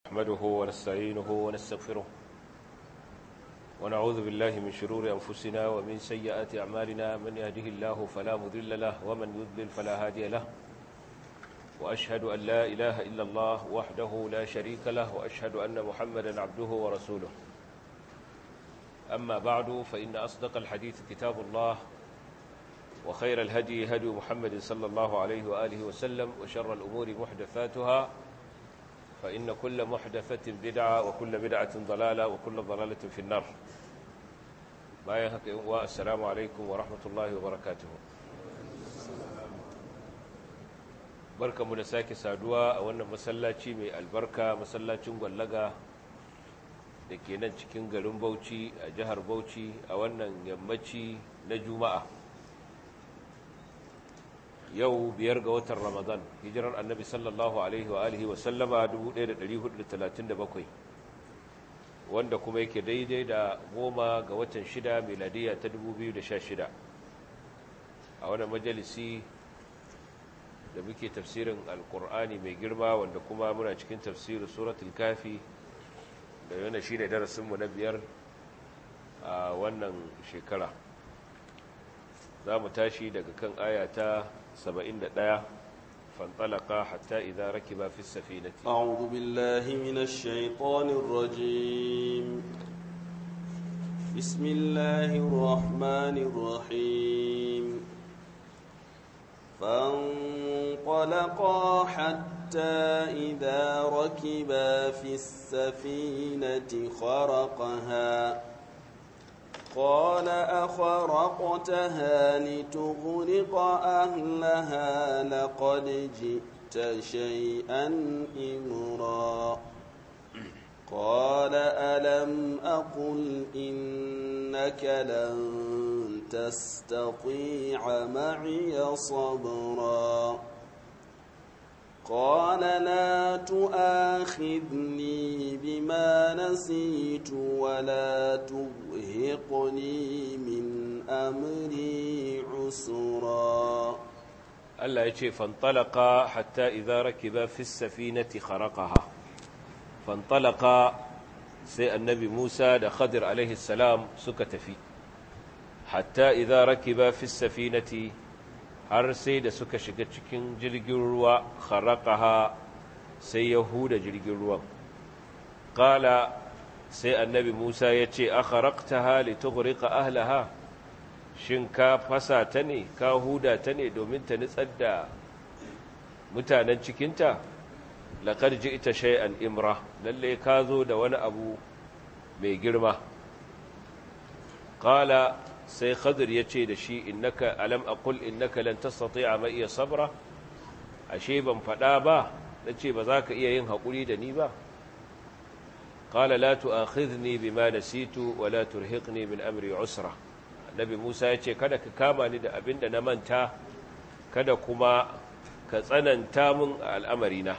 نحمده ونستعينه ونستغفره ونعوذ بالله من شرور أنفسنا ومن سيئات أعمالنا من يهده الله فلا مضل له ومن يضلل فلا هادي له وأشهد أن لا إله إلا الله وحده لا شريك له وأشهد أن محمدا عبده ورسوله أما بعد فإن أصدق الحديث كتاب الله وخير الهدي هدي محمد صلى الله عليه وآله وسلم وشر الأمور محدثاتها فإن كل محدثة بدعة وكل بدعة ضلالة وكل ضلالة في النار السلام عليكم ورحمة الله وبركاته بركة منساك سادوا أولا مسلاتي من البركة مسلاتي مغلقة لكي ننشكين قلن بوشي جهر بوشي أولا يمتي نجوماء yau biyar ga watan Ramadan hijirar annabi sallallahu alaihi wa alihi wa sallama 1437 wanda kuma yake daidai da 10 ga watan 6 miladiya ta 2016 a wannan majalisi da muke tafsirin alkur'ani mai girma wanda kuma muna cikin tafsirin suratul kafi da yana shine darasinmu na biyar a wannan shekara za mu tashi daga kan ayata 71 فانطلقا حتى إذا ركبا في السفينة أعوذ بالله من الشيطان الرجيم بسم الله الرحمن الرحيم فانطلقا حتى إذا ركبا في السفينة خرقها قال أخرقتها لتغرق أهلها لقد جئت شيئا إمرا قال ألم أقل إنك لن تستطيع معي صبرا قال لا تؤاخذني بما نسيت ولا ترهقني من أمري عسرا الله يجي فانطلقا حتى إذا ركبا في السفينة خرقها فانطلقا سي النبي موسى دا خضر عليه السلام سكت فيه حتى إذا ركبا في السفينة har sai da suka shiga cikin jirgin ruwa kharaqaha sai ya huda jirgin ruwan qala sai annabi Musa ya ce akharaqtaha litughriqa ahlaha shin ka fasa ta ne ka huda ta ne domin ta nitsar da mutanen cikinta laqad ji'ta shay'an imra lalle ka zo da wani abu mai girma qala sai khadir ya ce da shi innaka alam aqul innaka lan tastati'a ma iya sabra ashe ban fada ba nace ba za ka iya yin hakuri da ni ba qala la tu'akhidhni bima nasitu wa la turhiqni min amri usra annabi Musa ya ce kada ka kama ni da abinda na manta kada kuma ka tsananta min al'amarina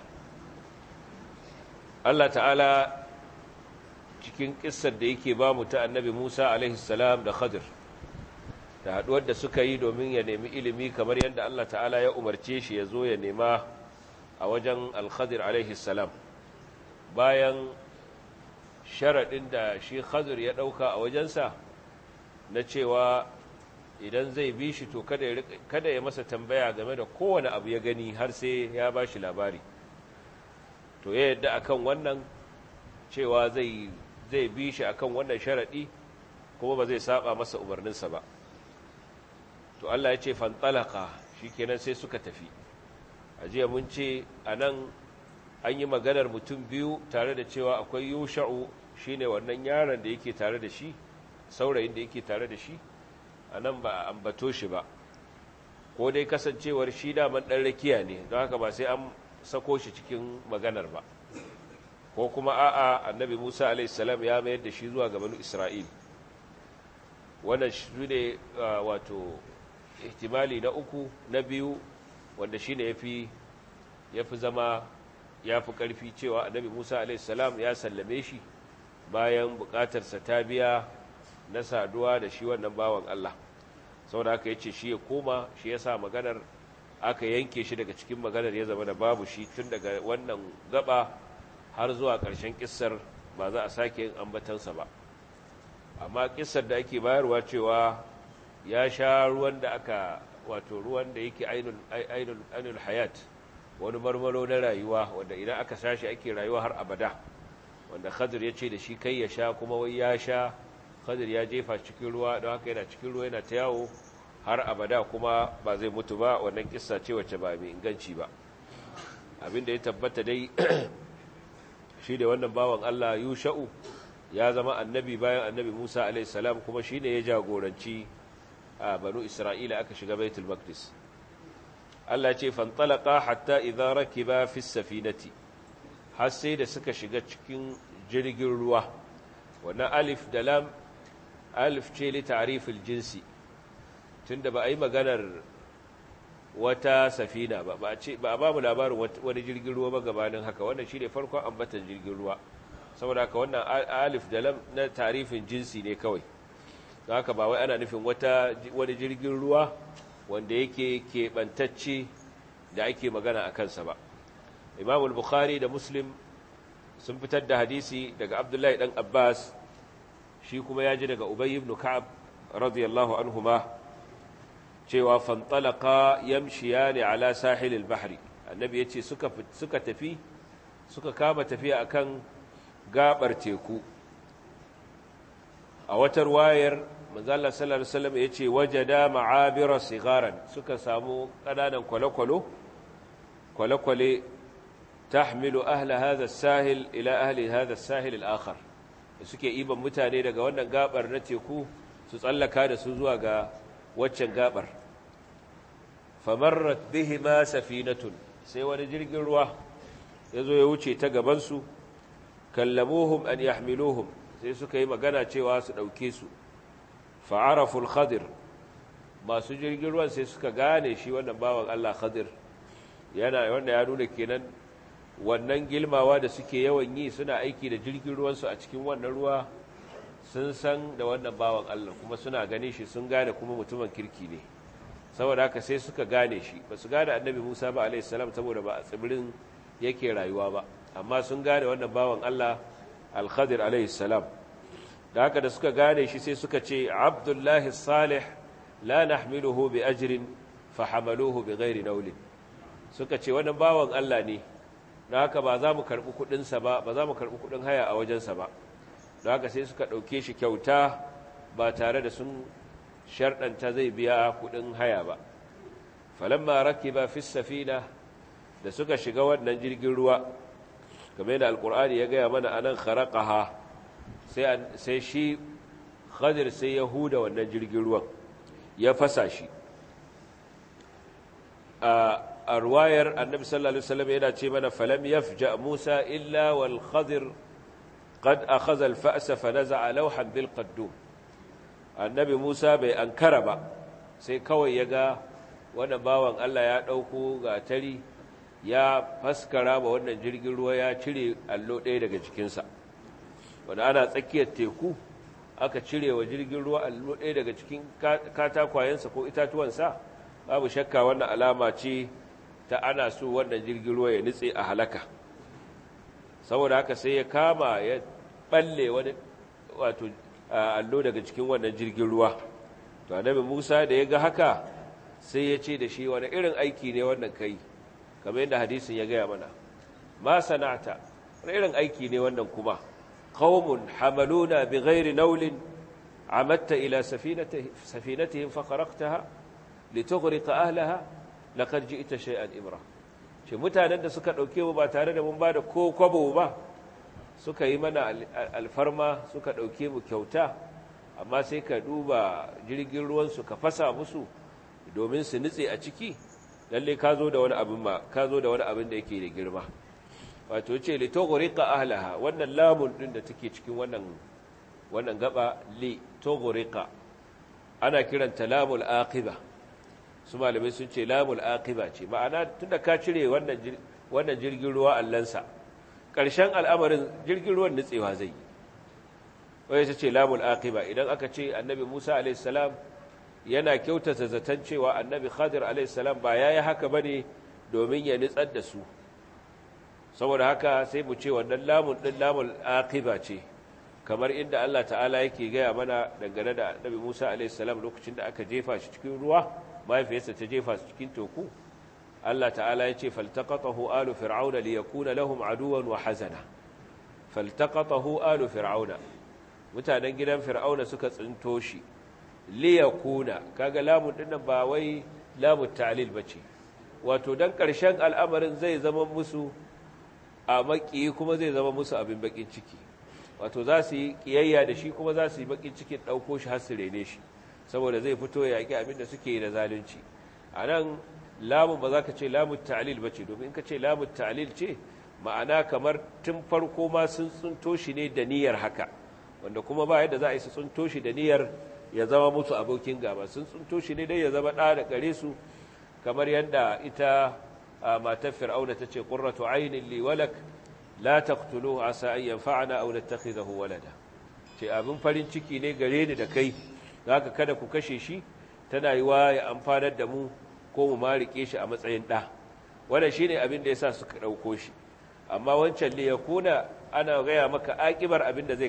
Allah ta'ala cikin kissar da yake ba mu ta annabi Musa alaihi salam da Khadir da haduwar da suka yi domin ya nemi ilimi kamar yadda Allah ta'ala ya umarce shi ya zo ya nema a wajen al-Khadir alaihi salam bayan sharaɗin da shi Khadir ya ɗauka a wajensa na cewa idan zai bi shi to kada ya masa tambaya game da kowane abu ya gani har sai ya ba shi labari to ya yadda akan wannan cewa zai bi shi akan wannan sharaɗi kuma ba zai saba masa umarninsa ba to Allah ya ce fantalaka shikenan sai suka tafi ajiya mun ce anan an yi maganar mutum biyu tare da cewa akwai yusha'u shine wannan yaron da yake tare da shi saurayin da yake tare da shi anan ba a ambato shi ba ko dai kasancewar shi daman dan rakiya ne don haka ba sai an sako shi cikin maganar ba ko kuma a'a annabi Musa alaihi salam ya mayar da shi zuwa ga banu Isra'il wannan shi ne wato ihtimali na uku na biyu wanda shine yafi zama yafi karfi cewa annabi Musa alaihi salam ya sallame shi bayan bukatarsa ta biya na saduwa da shi wannan bawan Allah saboda haka yace shi ya koma shi yasa maganar aka yanke shi daga cikin maganar ya zama da babu shi tun daga wannan gaba har zuwa ƙarshen kissar ba za a sake yin ambatansa ba. Amma kissar da ake bayarwa cewa ya sha ruwan da aka wato ruwan da yake ainul hayat, wani marmaro na rayuwa wanda idan aka sha shi ake rayuwa har abada, wanda Khadir ya ce da shi kai ya sha, kuma wai ya sha, Khadir ya jefa cikin ruwa, don haka yana cikin ruwa yana ta yawo har abada kuma ba zai mutu ba. Wannan kissa ce wacce ba mai inganci ba. Abinda ya tabbata dai shi da wannan bawan Allah Yusha'u ya zama annabi bayan annabi Musa a.s. kuma shi ne ya jagoranci a banu Isra'ila aka shiga Baitul Maqdis. Allah ce fantalaka hatta idza rakiba fi safinati, har sai da suka shiga cikin jirgin ruwa. Wannan alif da lam, alif ce li ta'rifil jinsi, tunda ba a yi maganar wata safina ba, ba a ba mu labarin wani jirgin ruwa ba gabanin haka. Wannan shi ne farkon ambatan jirgin ruwa, saboda haka wannan alif da lam na ta'rifin jinsi ne kawai. Don haka ba wai ana nufin wani jirgin ruwa wanda yake keɓantacce da ake magana a kansa ba. Imam al-Bukhari da Muslim sun fitar da hadisi daga Abdullahi dan Abbas, shi kuma ya ji daga Ubay ibn Ka'ab radiyallahu anhuma cewa fantalaka yamshiyani ala sahilil bahri. Annabi yace suka kama tafiya akan gabar teku. A wata ruwayar manzo Allah sallallahu alaihi wasallam yace wajada ma'abira sigaran, suka samu kananan kwale-kwale tahmilu ahla hadha as-sahil ila ahli hadha as-sahil al-akhar, suke iban mutane daga wannan gabar na teku su tsallaka da su zuwa ga waccan gabar. famarrat bihima safinatun, sai wani jirgin ruwa yazo ya wuce ta gaban su. kallamuhum an yahmiluhum, sai suka yi magana cewa su dauke su. fa'araful Khadir, masu jirgin ruwan sai suka gane shi wannan bawan Allah Khadir, wanda ya nuna kenan wannan gilmawa da suke yawan yi suna aiki da jirgin ruwansu a cikin wannan ruwa, sun san da wannan bawan Allah kuma suna gane shi, sun gane kuma mutumin kirki ne. Saboda haka sai suka gane shi. Ba su gane annabi Musa ba alaihi salam saboda ba a tsibirin yake rayuwa ba, amma sun gane wannan bawan Allah al-Khadir alaihi salam. Da haka da suka gane shi sai suka ce Abdullahi Salih la nahmiluhu bi ajrin fa hamaluhu bi ghairi nawlin, suka ce wannan bawan Allah ne, da haka ba za mu karbi kudin sa ba za mu karbi kudin haya a wajen sa ba. Da haka sai suka dauke shi kyauta ba tare da sun sharɗanta zai biya kudin haya ba. falamma rakiba fi safina, da suka shiga wannan jirgin ruwa, kamar yadda alqur'ani ya gaya mana anan kharaqaha, sai shi Khadir sai ya huda wannan jirgin ruwan ya fasa shi. A ruwayar annabi sallallahu alaihi wasallam yana ce mana falam yafja Musa illa wal Khadir qad akhadha al fa'sa fa naza'a lawhan bil qaddum. Annabi Musa bai ankara ba, sai kawai ya ga wannan bawan Allah ya dauko gatari ya faskara ba wannan jirgin ruwa, ya cire allo ɗaya daga jikinsa. Wanda ana tsakiyar teku aka cire wa jirgin ruwa allo ɗaya daga cikin katakwayensa ko itatuwansa, babu shakka wannan alama ce ta ana so wannan jirgin ruwa ya nutse a halaka. Saboda haka sai ya kama ya balle wani wato allo daga cikin wannan jirgin ruwa. To annabi Musa da ya ga haka sai ya ce da shi, wani irin aiki ne wannan kai, kamar yadda hadisin ya gaya mana, ma sana'ata, wani irin aiki ne wannan kuma. قوم حملونا بغير نول عمدت إلى سفينتهم فخرقتها لتغرق أهلها لقد جئت شيئا إمرا. ce mutanen da suka ɗauke mu ba tare da mun ba da ko kwabo ba, suka yi mana alfarma, suka ɗauke mu kyauta, amma sai ka duba jirgin ruwansu ka fasa musu domin su nutse a ciki. Lalle ka zo da wani abin da yake da girma. Wato ce litogorika ahlaha, wannan lamun din da take cikin wannan gaba litogorika ana kiranta lamul aqiba. Su malamai sun ce lamul aqiba ce, ma'ana tunda ka cire wannan jirgin ruwa allansa, ƙarshen al'amarin jirgin ruwan nutsewa zai yi. Wai su ce lamul aqiba. Idan aka ce annabi Musa alaihi salam yana kyautata zaton cewa annabi Khadir alaihi salam ba yayi haka bane domin ya nutsar da su, saboda haka sai mu ce wannan lamun din lamul aqiba ce, kamar inda Allah ta'ala yake gaya mana dangane da Annabi Musa alaihi salam lokacin da aka jefa shi cikin ruwa, mahaifiyarsa ta jefa shi cikin teku. Allah ta'ala ya ce faltaqatahu alu fir'auna liyakuna lahum aduwan wa hazana. Faltaqatahu alu fir'auna, mutanen gidan fir'auna suka tsinto shi, liyakuna, kaga lamun din nan ba wai lamun ta'lil bace, wato dan ƙarshen al'amarin zai zama musu a maki kuma zai zama musu abin bakin ciki, wato za su yi kiyayya da shi kuma za su yi bakin cikin ɗauko shi har su rene shi, saboda zai fito ya yaƙi abin da suke yi da zalunci. A nan lamun ba za ka ce lamun ta'lil bace, domin in ka ce lamun ta'lil ce ma'ana kamar tun farko ma sun tsunto shi ne da niyyar haka, wanda kuma ba yadda za a yi su tsunto shi da niyyar ya zama musu abokin gaba. Sun tsunto shi ne dai ya zama ɗa da gare su, kamar yadda ita matar fir'auna ta ce qurratu aynin li walak la taqtuluhu asa an yanfa'ana aw nattakhidahu walada, ce abin farin ciki ne gare ni da kai, zaka kada ku kashe shi, tana yiwa ya amfanar da mu ko mu ma rike shi a matsayin ɗa. Wannan shine abin da yasa suka ɗauko shi. Amma wancan li yakuna ana gaya maka akibar abin da zai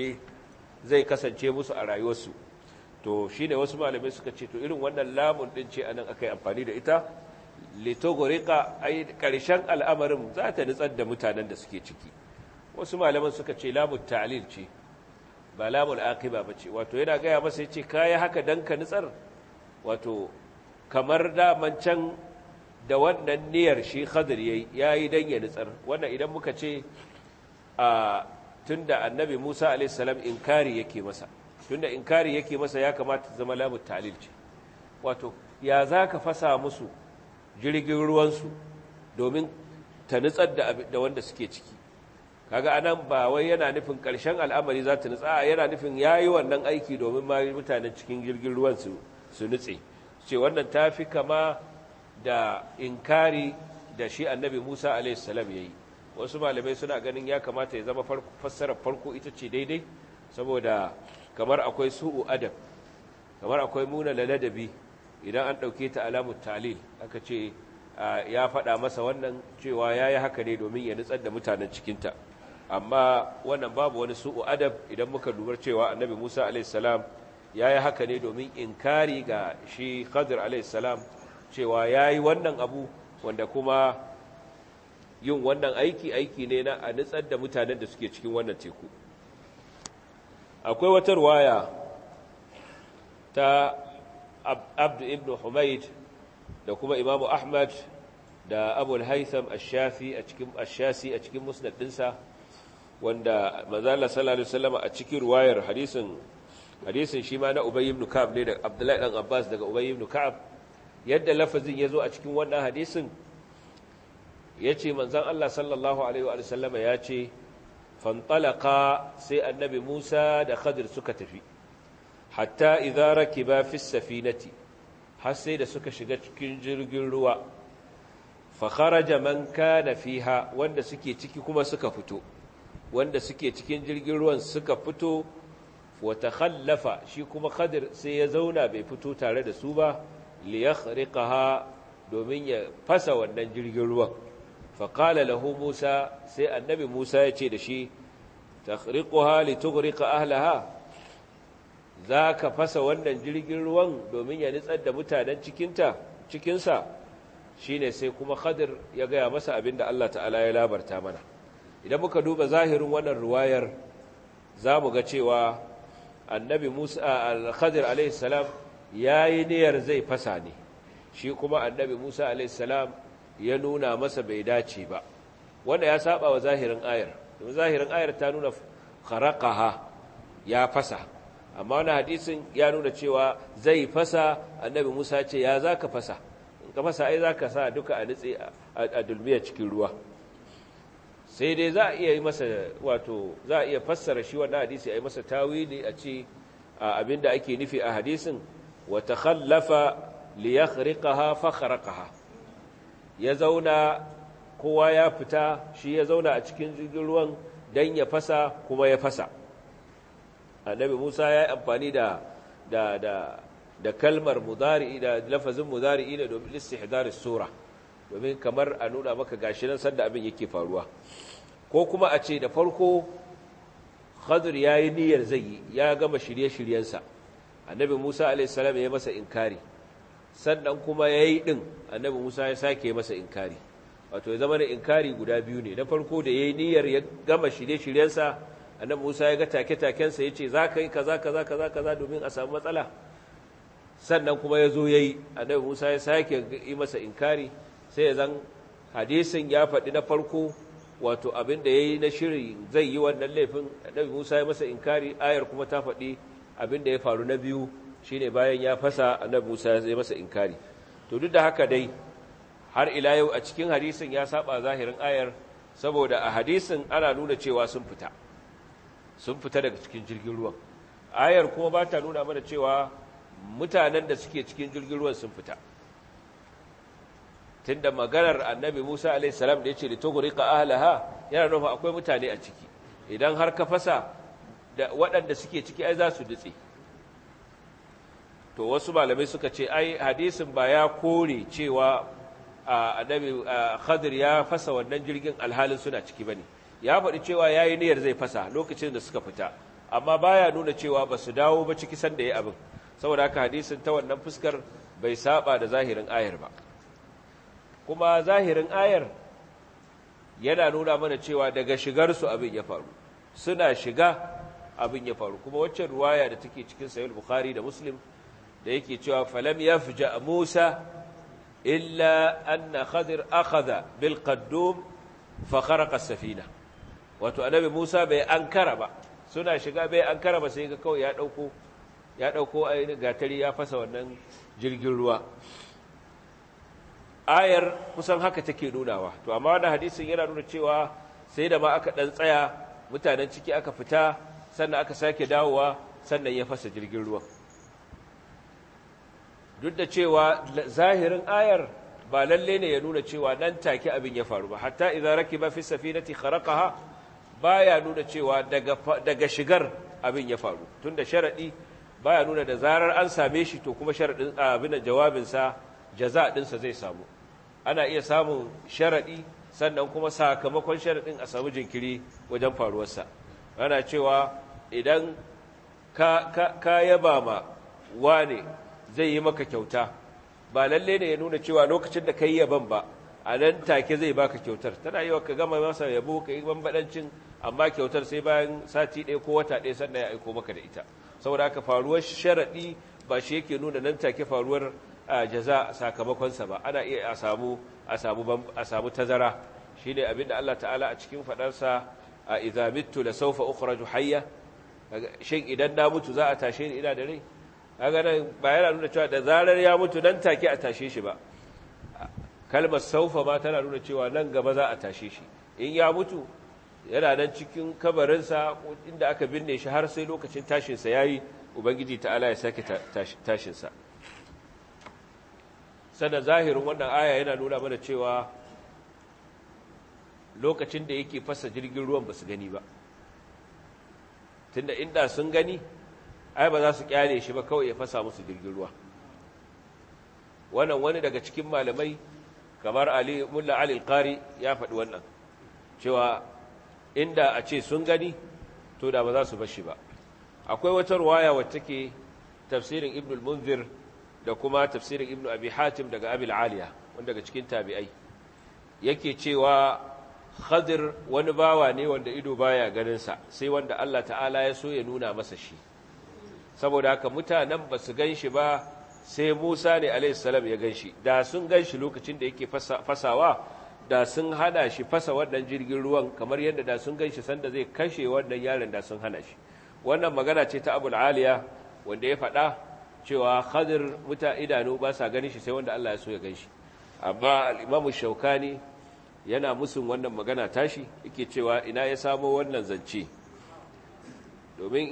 kasance musu a rayuwarsu. To shine wasu malamai suka ce to irin wannan lamun din ce anan akai amfani da ita, litogorika ai karshen al'amarin za ta nutsar da mutanen da suke ciki. Wasu malaman suka ce lamun ta'lil ce ba lamun aqiba bace, wato yana gaya masa yace kai haka dan ka nutsar, wato kamar da mancan da wannan niyyar shi Khadir yayi dan ya nutsar. Wannan idan muka ce tunda annabi Musa alayhi salam inkari yake masa, ya kamata zama lamun ta'lil ce, wato ya zaka fasa musu jirgin ruwansu domin ta nutsar da wanda suke ciki. Kaga anan ba wai yana nufin ƙarshen al'amari za ta nutsa, yana nufin yayi wannan aiki domin ma mutanen cikin jirgin ruwan su nutse. Ce wannan tafi kama da inkari da shi annabi Musa alayhi salam yayi. Wasu malamai suna ganin ya kamata ya zama fassarar farko ita ce daidai, saboda kamar akwai su'u adab, kamar akwai muna ladabi idan an ɗauke ta alamun talil, aka ce ya faɗa masa wannan cewa ya yi haka ne domin ya nutsar da mutanen cikinta. Amma wannan babu wani su'u adab idan muka dubar cewa annabi Musa a.s. ya yi haka ne domin inkari ga shi Khadir a.s. cewa ya yi wannan abu, wanda kuma yin wannan aiki ne na a nutsar da mutanen da suke cikin wannan teku. Akwai wata ruwaya ta Abd ibn Humayd da kuma Imam Ahmad da Abu al-Haytham ash-Shafi a cikin musnad dinsa, wanda manzo Allah sallallahu alaihi wasallam a cikin ruwayar hadisin shi ma na Ubay ibn Ka'ab ne da Abdullahi dan Abbas daga Ubay ibn Ka'ab, yadda lafazin yazo a cikin wannan hadisin yace manzon Allah sallallahu alaihi wa sallam yace fantalaqa, sai annabi Musa da Khadir suka tafi, hatta idza rakiba fi safinati, har sai da suka shiga cikin jirgin ruwa, fa kharaja man kana fiha, wanda suke ciki kuma suka fito, wanda suke cikin jirgin ruwan suka fito, wa takhallafa, shi kuma Khadir sai ya zauna bai fito tare da su ba, li yakhriqaha, domin ya fasa wannan jirgin ruwan. fa qala lahu Musa, sai annabi Musa ya ce da shi, takhriquha li tughriqa ahlaha, za ka fasa wannan jirgin ruwan domin ya nitsar da mutanen cikinsa. Shi ne sai kuma Khadir ya gaya masa abin da Allah ta'ala ya labarta mana. Idan muka duba zahirin wannan ruwayar, za mu ga cewa annabi Musa al-Khadir a.s. ya yi niyyar zai fasa ne, shi kuma annabi Musa a.s. ya nuna masa bai dace ba. Wanda ya saba wa zahirin ayar, domin zahirin ayar ta nuna kharaqaha, ya fasa, amma wani hadisin ya nuna cewa zai fasa. Annabi Musa ce ya za ka fasa, in ka fasa ai za ka sa duka a nutse a dulmiya cikin ruwa. Sai dai za a iya yi masa, wato za a iya fassara shi wannan hadisi a yi masa tawili, a ce abinda ake nufi a hadisin wa takhallafa li yakhriqaha fa kharaqaha, ya zauna, kowa ya fita, shi ya zauna a cikin jirgin ruwan dan ya fasa, kuma ya fasa. Annabi Musa ya yi amfani da kalmar mudari'i, da lafazin mudari'i ne domin istihdar sura, domin kamar a nuna maka gashi nan sanda abin yake faruwa ko kuma a ce da farko Khadir ya yi niyyar zai yi ya gama shirye-shiryensa annabi Musa a.s. ya yi masa inkari sannan kuma ya yi ɗin annabi Musa ya sake masa inkari wato ya zama da inkari guda biyu ne na farko da ya yi niyyar ya gama shirye-shiryensa annabi Musa ya ga take-takensa ya ce za ka yi kaza kaza kaza kaza domin a samu matsala sannan kuma ya zo ya yi annabi Musa ya sake yi masa inkari sai ya zan hadisin ya faɗi na farko wato abin da ya yi na shiri zai yi wannan laifin annabi Musa ya masa inkari ayar kuma ta faɗi abin da ya faru na biyu shine bayan ya fasa annabi Musa ya masa inkari to duk da haka dai har ila yau a cikin hadisin ya saba zahirin ayar saboda a hadisin ana nuna cewa sun fita daga cikin jirgin ruwan ayar kuma ba ta nuna mana cewa mutanen da suke cikin jirgin ruwan sun fita tunda maganar annabi Musa alaihi salam da yace li tughriqa ahlaha yana nufin akwai mutane a ciki idan har ka fasa da waɗanda suke ciki ai za su dutse to wasu malamai suka ce ai hadisin ba ya kore cewa annabi Khadir ya fasa wannan jirgin alhalin suna ciki bane ya faɗi cewa yayi niyyar zai fasa lokacin da suka fita amma baya nuna cewa ba su dawo ba ciki sanda yayi abin saboda haka hadisin ta wannan fuskar bai saba da zahirin ayar ba kuma zahirin ayar yana nuna mana cewa daga shigar su abin ya faru suna shiga abin ya faru kuma waccan ruwaya da take cikin sahih bukhari da muslim da yake cewa falam yafja Musa illa anna Khadir akhadha bil qaddum fa kharaqa as-safina wato annabi Musa bai ankara ba suna shiga bai ankara ba sai ga kawai ya dauko ainihin gatari ya fasa wannan jirgin ruwa ayar kusan haka take nunawa to amma wannan hadisin yana nuna cewa sai da ma aka dan tsaya mutanen ciki aka fita sannan aka sake dawowa sannan ya fasa jirgin ruwan duk da cewa zahirin ayar ba lalle ne ya nuna cewa nan take abin ya faru ba hatta idza rakiba fi safinati kharaqaha baya nuna cewa daga shigar abin ya faru tunda sharadi baya nuna da zarar an same shi to kuma sharadin abin jawabin sa jaza din sa zai samu ana iya samun sharadi sannan kuma sakamakon sharadin a samu jinkiri wajen faruwar sa ana cewa idan ka yaba ma wane zai yi maka kyauta ba lalle ne ya nuna cewa lokacin da kai yaban ba a nan take zai baka kyautar tana yi wa ka gama masa yabo ka yi bambadancin amma kyautar sai bayan sati ɗaya ko wata ɗaya sannan ya aiko maka da ita saboda haka faruwar sharaɗi ba shi yake nuna nan take faruwar jaza sakamakonsa ba ana iya a samu tazara shi ne abinda Allah ta'ala a cikin faɗarsa a idza mittu la sawfa ukhraju hayya shin idan na mutu za a tashe ni ina da rai kaga nan ba yana nuna cewa da zarar ya mutu nan take a tashe shi ba kalmar saufa ma tana nuna cewa nan gaba za a tashe shi in ya mutu yana nan cikin kabarinsa inda aka binne shi har sai lokacin tashinsa yayi ubangiji ta'ala ya sake tashinsa sannan zahirin wannan aya yana nuna mana cewa lokacin da yake fasa jirgin ruwan ba su gani ba tunda inda sun gani ai ba za su kyale shi ba kawai ya fasa musu jirgin ruwa wannan wani daga cikin malamai kamar Mulla Ali al-Qari ya faɗi wannan cewa inda a ce sun gani to da ba za su bar shi ba akwai wata ruwaya wacce take tafsirin Ibn al-Munzir da kuma tafsirin Ibn Abi Hatim daga Abi al-Aliya wanda daga cikin tabi'ai yake cewa Khadir wani bawa ne wanda ido baya ganin sa sai wanda Allah ta'ala ya so ya nuna masa shi saboda haka mutanen ba su gan shi ba sai Musa ne alaihissalam ya gan shi da sun gan shi lokacin da yake fasawa da sun hana shi fasa wannan jirgin ruwan kamar yadda da sun gan shi sanda zai kashe wannan yaron da sun hana shi wannan magana ce ta Abul Aliya wanda ya faɗa cewa Khadir idanu ba sa ganin shi sai wanda Allah ya so ya gan shi amma al-Imam Shawkani yana musun wannan magana tashi yake cewa ina ya samo wannan zance domin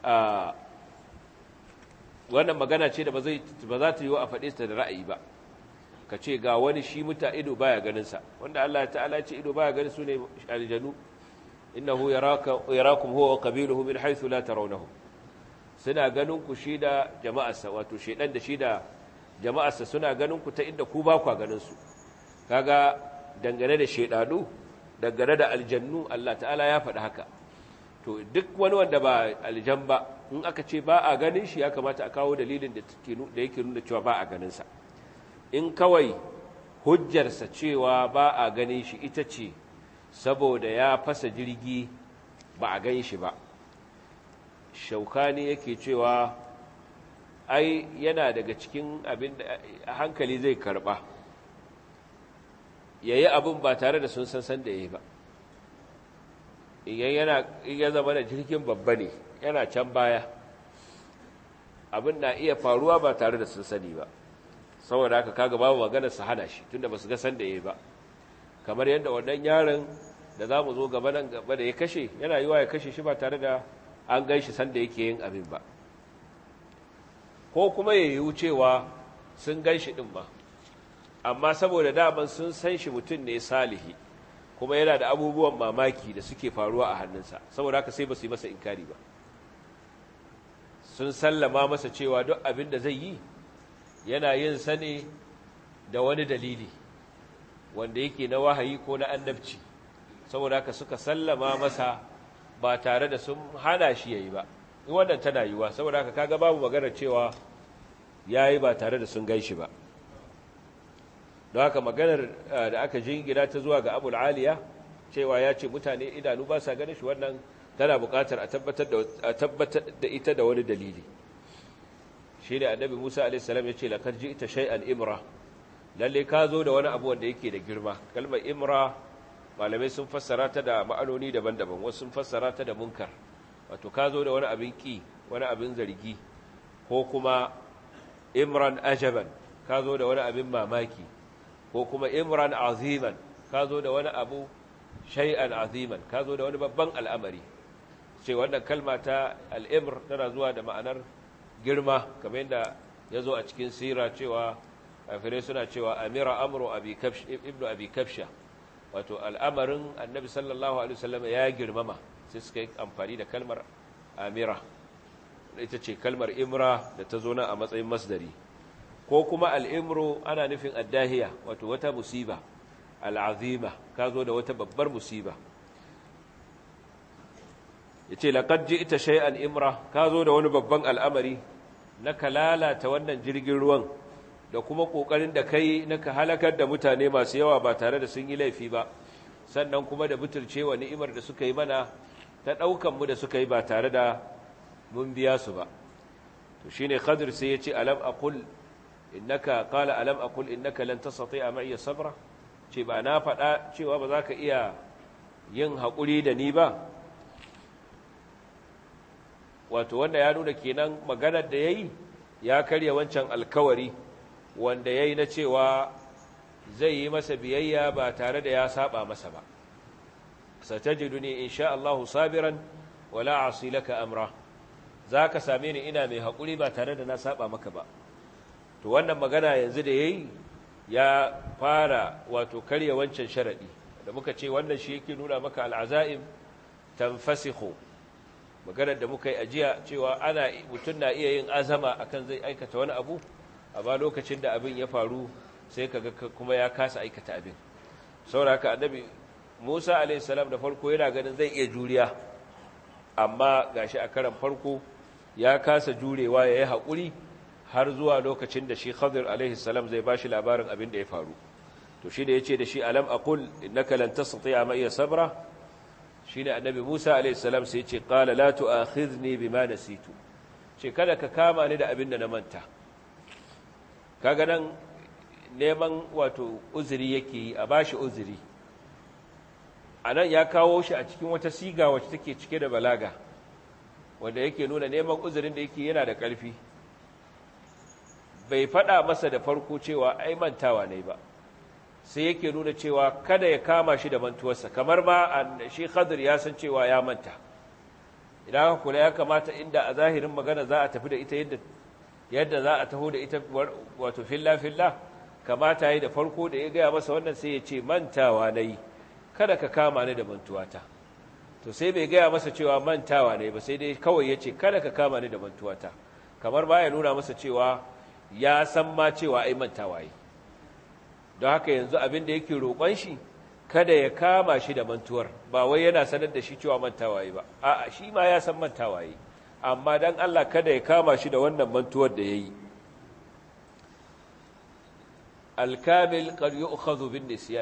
wannan magana ce da ba za ta yi wa a faɗe ta da ra'ayi ba ka ce ga wani shi ido baya ganinsa wanda Allah ta'ala ya ce ido baya ganin su ne aljanu innahu yarakum huwa wa qabiluhu min haythu la tarawnahu suna ganin ku shi da jama'arsa wato shedan da shi da jama'arsa suna ganin ku ta inda ku ba ku ganin su kaga dangane da shedanu dangane da aljannu Allah ta'ala ya faɗi haka to duk wani wanda ba aljan ba in aka ce ba a ganin shi ya kamata a kawo dalilin da yake nuna cewa ba a ganin sa in kawai hujjarsa cewa ba a ganin shi ita ce saboda ya fasa jirgi ba a gan shi ba Shaukani yake cewa ai yana daga cikin abin da hankali zai karba yayi abin ba tare da sun san da yayi ba in ya zama da jirgin babba ne yana can baya abin na iya faruwa ba tare da sun sani ba saboda haka kaga babu maganar su hana shi tunda basu ga san da yayi ba kamar yadda wannan yaron da zamu zo gaba nan gaba da ya kashe yana yiwa ya kashe shi ba tare da an gan shi san da yake yin abin ba ko kuma ya yiwu cewa sun gan shi din ba amma saboda daman sun san shi mutum ne salihi kuma yana da abubuwan mamaki da suke faruwa a hannunsa saboda haka sai ba su yi masa inkari ba sun sallama masa cewa duk abin da zai yi yana yin sa ne da wani dalili wanda yake na wahayi ko na annabci saboda haka suka sallama masa ba tare da sun hana shi yayi ba in wannan tana yiwa saboda haka kaga babu magana cewa yayi ba tare da sun gaishi ba don haka maganar da aka jingina ta zuwa ga Abul Aliya cewa ya ce mutane idanu ba sa ganin shi wannan tana buƙatar a tabbatar da ita da wani dalili shi ne annabi Musa a.s. ya ce laqad ji'ta shay'an imra lalle ka zo da wani abu wanda yake da girma kalmar imra malamai sun fassara ta da ma'anoni daban-daban wasu sun fassara ta da munkar wato ka zo da wani abin ki wani abin zargi ko kuma imran ajaban ka zo da wani abin mamaki ko kuma imran aziman ka zo da wani abu shay'an aziman ka zo da wani babban al'amari ce wannan kalma ta al'imr tana zuwa da ma'anar girma kamar yadda ya zo a cikin sira cewa kafirai suna cewa amira amru ibnu abi kafsha wato al'amarin annabi sallallahu alaihi wasallam ya girmama sai suka yi amfani da kalmar amira ita ce kalmar imra da ta zo nan a matsayin masdari ko kuma al'imru ana nufin addahiya wato wata musiba al'azima ka zo da wata babbar musiba ya ce laƙad ji ita shay'an imra ka zo da wani babban al'amari na ka lalata wannan jirgin ruwan da kuma ƙoƙarin da kai na ka halakar da mutane masu yawa ba tare da sun yi laifi ba sannan kuma da butulcewa ni'imar da suka yi mana ta ɗaukanmu da suka yi ba tare da mun biya su ba to shine Khadir sai ya ce alam aqul innaka lan tastati'a ma'iya sabra ce ba na faɗa cewa ba za ka iya yin haƙuri da ni ba wato wanda ya nuna kenan maganar da ya yi ya karya wancan alkawari wanda ya yi na cewa zai yi masa biyayya ba tare da ya saba masa ba satajiduni insha Allahu sabiran wala asi laka amra zaka same ni ina mai haƙuri ba tare da na saba maka ba to wannan magana yanzu da yayi ya fara wato karya wancan sharadi da muka ce wannan shi yake nuna maka al'azaim tanfasikhu maganar da muka yi ajiya cewa mutum na iya yin azama akan zai aikata wani abu amma lokacin da abin ya faru sai kaga kuma ya kasa aikata abin saboda haka annabi Musa alayhi salam da farko yana ganin zai iya juriya amma gashi a karan farko ya kasa jurewa yayi hakuri har zuwa lokacin da shi Khadir alayhi salam zai bashi labarin abin da ya faru to shi da yace da shi alam aqul innaka lan tastati'a ma iya sabra shine annabi Musa alayhi salam sai yace qala la tu'akhidhni bima nasitu ce kada ka kama ni da abin da na manta kaga nan neman wato uzuri yake yi a bashi uzuri anan ya kawo shi a cikin wata siga wacce take cike da balaga wanda yake nuna neman uzurin da yake yana da ƙarfi bai faɗa masa da farko cewa ai mantawa ne ba sai yake nuna cewa kada ya kama shi da mantuwarsa kamar ma shi Khadir ya san cewa ya manta idan aka kula ya kamata inda a zahirin magana za a tafi da ita yadda za a taho da ita wato filla kamata yi da farko da ya gaya masa wannan sai ya ce mantawa nayi kada ka kama ni da mantuwata to sai bai gaya masa cewa mantawa ne ba sai dai kawai ya ce kada ka kama ni da mantuwata kamar ba ya nuna masa cewa ya san ma cewa ai mantawa yi don haka yanzu abin da yake roƙon shi kada ya kama shi da mantuwar, ba wai yana sanar da shi cewa mantawa yi ba, a'a shi ma ya san mantawa yi, amma dan Allah kada ya kama shi da wannan mantuwar da yayi. Al-kamil qad yu'khadhu bin nisyan,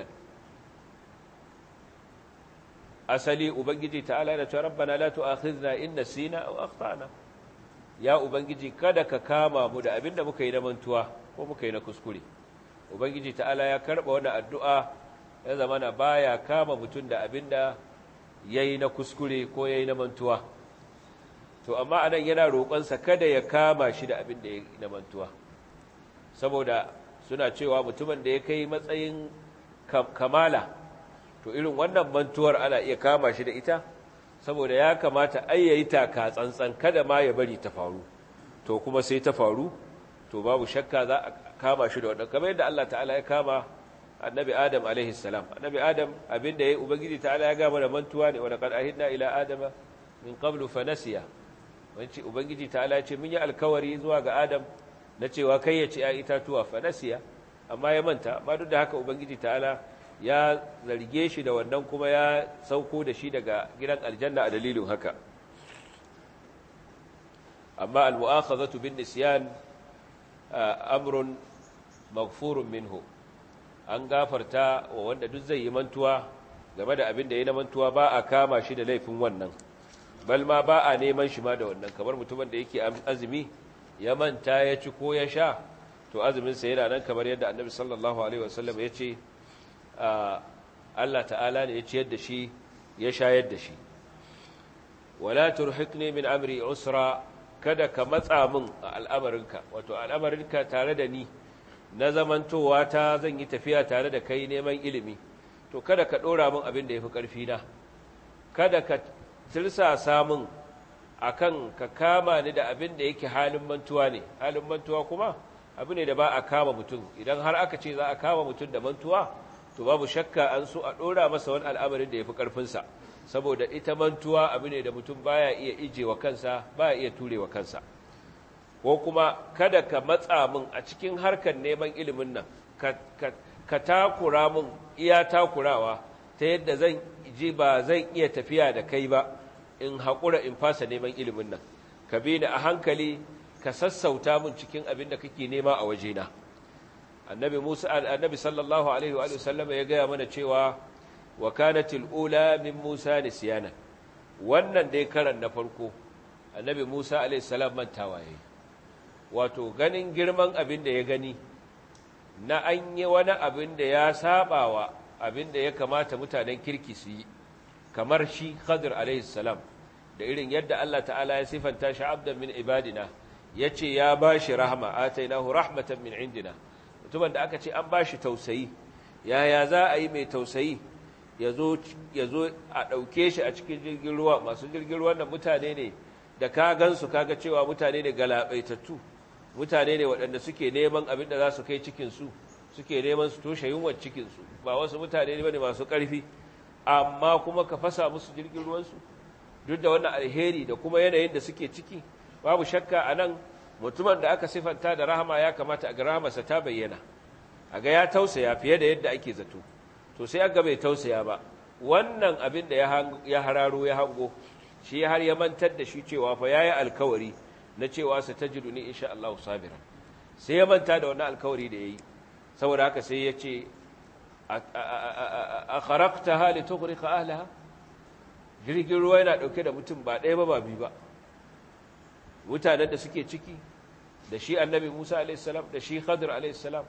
asali ubangiji ta'ala yana cewa rabbana la tu'akhidhna in nasina aw akhtana, ya ubangiji kada ka kama mu da abinda muka yi na mantuwa ko muka yi na kuskure. Ubangiji ta'ala ya karba wannan addu'a, ya zamana baya kama mutum da abinda yayi na kuskure ko yayi na mantuwa. To amma anan yana roƙonsa kada ya kama shi da abinda yayi na mantuwa, saboda suna cewa mutumin da ya kai matsayin kamala, to irin wannan mantuwar ana iya kama shi da ita, saboda ya kamata ai yayi taka tsantsan kada ma ya bari ta faru, to kuma sai ta faru, to babu shakka za a kama shi da wannan, kamar yadda Allah ta'ala ya kama annabi Adam alaihi salam. Annabi Adam abinda yayi ubangiji ta'ala ya gama da mantuwa ne, wa laqad ahidna ila adama min qablu fa nasiya, wanci ubangiji ta'ala ya ce mun yi alkawari zuwa ga Adam na cewa kai ya ci ya itatuwa fa nasiya, amma ya manta. Amma duk da haka ubangiji ta'ala ya zarge shi da wannan, kuma ya sauko da shi daga gidan aljanna a dalilin haka. Amma al-mu'akhadhatu bin nisyan amrun maghfurun minhu, an gafarta wa wanda duk zai yi mantuwa game da abin da ya na mantuwa, ba a kama shi da laifin wannan, bal ma ba a neman shi ma da wannan. Kamar mutumin da yake azumi ya manta ya ci ko ya sha, to azuminsa yana nan, kamar yadda annabi sallallahu alaihi wasallam ya ce Allah ta'ala ne ya ciyar da shi ya shayar da shi. Wala turhiqni min amri usra, kada ka matsa min a al'amarinka, wato al'amarinka tare da ni na zamantowa ta zan yi tafiya tare da kai neman ilimi, to kada ka ɗora min abin da ya fi ƙarfi na, kada ka tirsasa min akan ka kama ni da abin da yake halin mantuwa ne. Halin mantuwa kuma abu ne da ba a kama mutum, idan har aka ce za a kama mutum da mantuwa, to babu shakka an so a ɗora masa wani al'amarin da ya fi ƙarfinsa, saboda ita mantuwa abu ne da mutum baya iya ije wa kansa, baya iya ture wa kansa. Ko kuma kada ka matsa min a cikin harkar neman ilimin nan, ka takura min iya takurawa ta yadda zan ji ba zan iya tafiya da kai ba, in haƙura in fasa neman ilimin nan, ka bi ni a hankali, ka sassauta min cikin abin da kake nema a wajena. Annabi sallallahu alaihi wa sallam ya gaya mana cewa wa kanatil ula min Musa nisyana, wannan dai karan na farko annabi Musa alaihi salam mantawa yayi, wato ganin girman abin da ya gani na an yi wani abin da ya sabawa abin da ya kamata mutanen kirki su yi, kamar shi Khadir alaihi salam, da irin yadda Allah ta'ala ya sifanta shi abdan min ibadina, yace ya bashi rahma, atainahu rahmatan min indina. Mutumin da aka ce an bashi tausayi, yaya za a yi mai tausayi ya zo a ɗauke shi a cikin jirgin ruwa? Masu jirgin ruwan nan mutane ne da ka gansu kaga cewa mutane ne galabaitattu, mutane ne waɗanda suke neman abin da za su kai cikinsu, suke neman su toshe yunwar cikinsu, ba wasu mutane ne bane masu ƙarfi, amma kuma ka fasa musu jirgin ruwansu duk da wannan alheri da kuma yanayin da suke ciki. Babu shakka a nan mutumin da aka sifanta da rahama ya kamata a ga rahamarsa ta bayyana, a ga ya tausaya fiye da yadda ake zato, to sai aga bai tausaya ba. Wannan abin da ya hararo ya hango shi har ya mantar da shi cewa fa yayi alkawari na cewa sa tajiduni insha Allah sabiran, sai ya manta da wannan alkawari da yayi. Saboda haka sai ya ce a kharaqtaha litughriqa ahlaha, jirgin ruwa yana dauke da mutum ba ɗaya ba ba biyu ba, mutanen da suke ciki da shi annabi Musa alaihi salam da shi Khadir alaihi salam,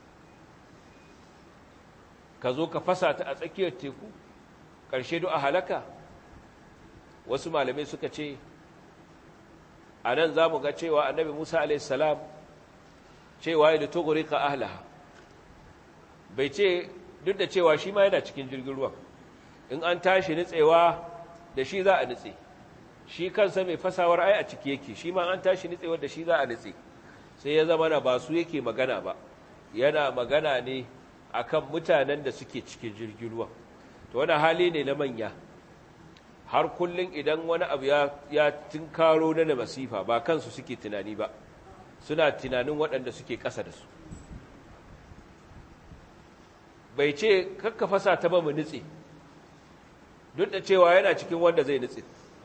ka zo ka fasa ta a tsakiyar teku, ƙarshe duk a halaka. Wasu malamai suka ce a nan za mu ga cewa annabi Musa alaihissalam cewa ya litughriqa ahlaha, bai ce, duk da cewa shi ma yana cikin jirgin ruwan, in an tashi nitsewa da shi za a nitse, shi kansa mai fasawar ai a ciki yake, shi ma an tashi nitsewar da shi za a nitse. Sai ya zama na ba su yake magana ba, yana magana ne akan mutanen da suke cikin jirgin ruwan. To wani hali ne na manya, har kullum idan wani abu ya tinkaro na masifa ba kansu suke tunani ba, suna tunanin waɗanda suke ƙasa da su. bai ce kakka fasa ta ba mu nutse, duk da cewa yana cikin wanda zai nutse,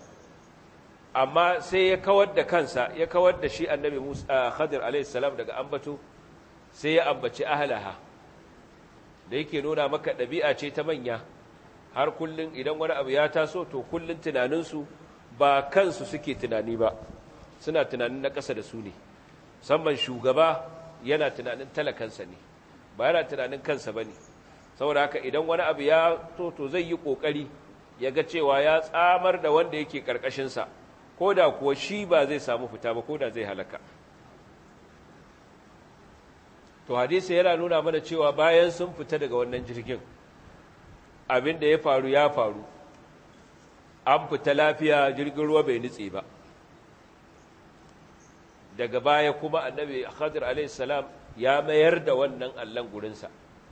amma sai ya kawar da kansa, ya kawar da shi annabi Musa Khadir alayhi salam daga ambato, sai ya ambaci ahlaha, da yake nuna maka ɗabi'a ce ta manya, har kullun idan wani abu ya taso to kullun tunaninsu ba kansu suke tunani ba, suna tunanin na ƙasa da su ne. Musamman shugaba yana tunanin talakansa ne, ba yana tunanin kansa ba ne. Saboda haka idan wani abu ya to zai yi ƙoƙari ya ga cewa ya tsamar da wanda yake ƙarƙashinsa, ko da kuwa shi ba zai samu fita ba, ko da zai halaka. To hadisi yana nuna mana cewa bayan sun fita daga wannan jirgin, abin da ya faru, an fita lafiya, jirgin ruwa bai nutse ba. Daga baya kuma annabi Khadir alayhi salam ya mayar da wannan allon gurinsa.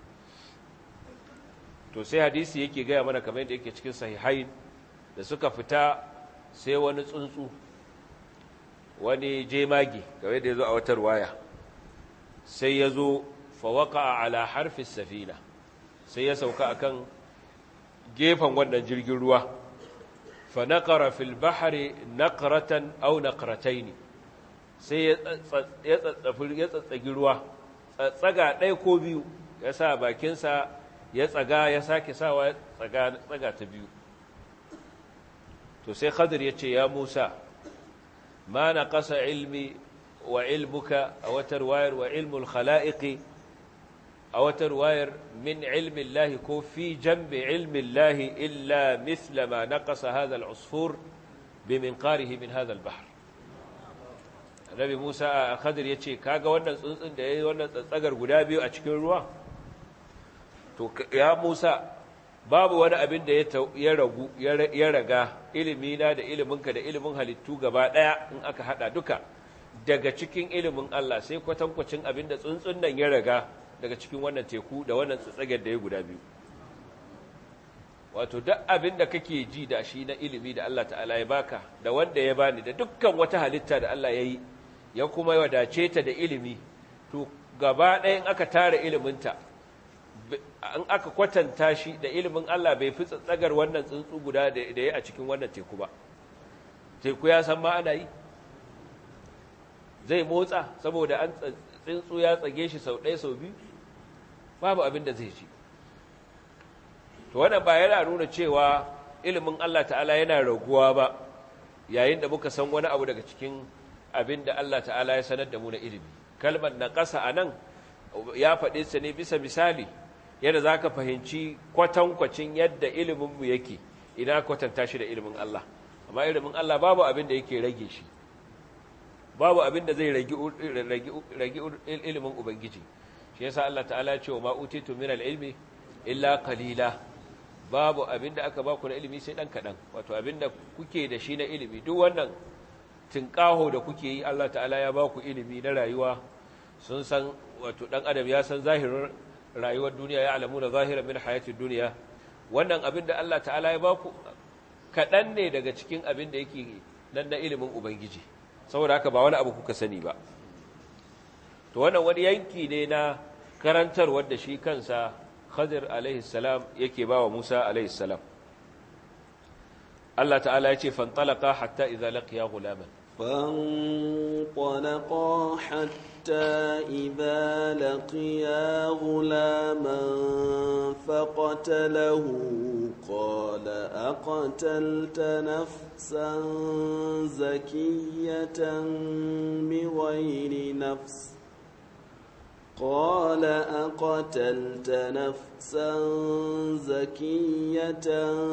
To sai hadisi yake gaya mana kamar yadda yake cikin sahihain, da suka fita sai wani tsuntsu, wani jemage kamar yadda ya zo a wata ruwaya, sai ya zo fawaka ala harfis safina, sai ya sauka akan gefen wannan jirgin ruwa, fa naqara fil bahri naqratan aw naqratayn, sai ya tsatsagi ruwa, tsaga ɗaya ko biyu, ya sa bakinsa ya tsaga, ya sake sawa tsaga ta biyu. To sai Khadir ya ce, ya Musa, ma naqasa ilmi wa ilmuka, a wata ruwayar wa ilmul khala'iqi, a wata ruwayar min ilmi Allah ko fi jambi ilmi Allah illa mithla ma naqasa hadha al-usfur bi minqarihi min hadha al-bahr. Annabi Musa a Khadir yace, kaga wannan tsuntsun da yayi wannan tsatsagar guda biyu a cikin ruwa, to ya Musa, babu wani abin da ya raga ilimina da iliminka da ilimin halittu gaba daya in aka hada duka daga cikin ilimin Allah, sai kwatankwacin abin da tsuntsun nan ya raga daga cikin wannan teku da wannan tsatsagar da ya guda biyu. Wato duk abin da kake ji da shi na ilimi da Allah ta'ala ya baka, da wanda ya bani, da dukkan wata halitta da Allah ya yi, ya kuma wadace ta da ilimi, to gaba ɗaya in aka tara iliminta, in aka kwatanta shi da ilimin Allah, bai fi tsatsagar wannan tsuntsu guda da ya a cikin wannan teku ba. Teku ya san ma ana yi, zai motsa saboda an tsuntsu ya tsage shi sau ɗaya sau biyu, babu abin da zai ci. To wannan ba yana nuna cewa ilimin Allah ta'ala yana raguwa ba yayin da muka san wani abu daga cikin abin da Allah ta'ala ya sanar da mu na ilimi. Kalmar na ƙasa a nan ya faɗe sa ne bisa misali, yadda za ka fahimci kwatankwacin yadda iliminmu yake idan kwatanta shi da ilimin Allah. Amma ilimin Allah babu abin da yake rage shi, babu abin da zai rage ilimin Ubangiji. Shi yasa Allah ta'ala ya ce wa ma'utitu min al-ilmi illa qalila, babu abin da aka baku na ilimi sai dan kadan. Wato abin da kuke da shi na ilimi, duk wannan tinkaho da kuke yi, Allah ta'ala ya baku ilimi na rayuwa. Sun san, wato dan adam ya san zahirin rayuwar duniya, ya alamu da zahiran min hayatid duniya. Wannan abin da Allah ta'ala ya baku kadan ne daga cikin abin da yake nan na ilimin Ubangiji. Saboda haka ba wani abu kuka sani ba. To wannan wani yanki ne na karantar wanda shi kansa Khadir alaihi salam yake ba wa Musa alaihi salam. Allah ta'ala ya ce, fantalaqa hatta idza laqiya ghulaman, فانطلقا حتى إذا لقيا غلاما فقتله قال أقتلت نفسا زكية بغير نفس قال أقتلت نفسا زكية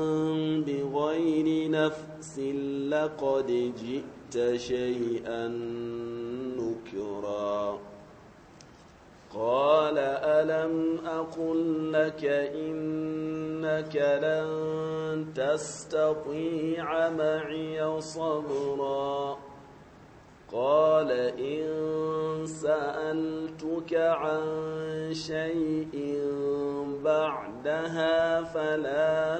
بغير نفس لقد جئت شيئا نكرا قال ألم أقل لك إنك لن تستطيع معي صبرا قال إن سألتك عن شيء بعدها فلا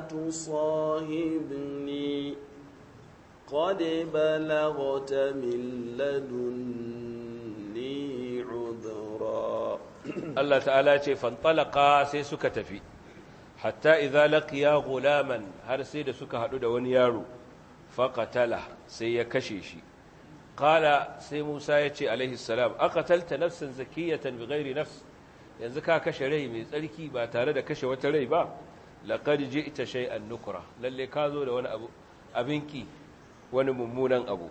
تصاحبني قد بلغت من لدني عذرا Allah ta'ala ce fantalaka sai suka tafi hatta idza laqiya gulaman har sai da suka hadu da wani yaro faqatala sai ya kashe shi qala sai Musa ya ce alaihi salam aqatalta nafsan zakiyatan bighairi nafs yanzu ka kashe rai mai tsarki ba tare da kashe wata rai ba laqad ji'ta shay'an nukra lalle ka zo da wani abu abinki wani mummunan abu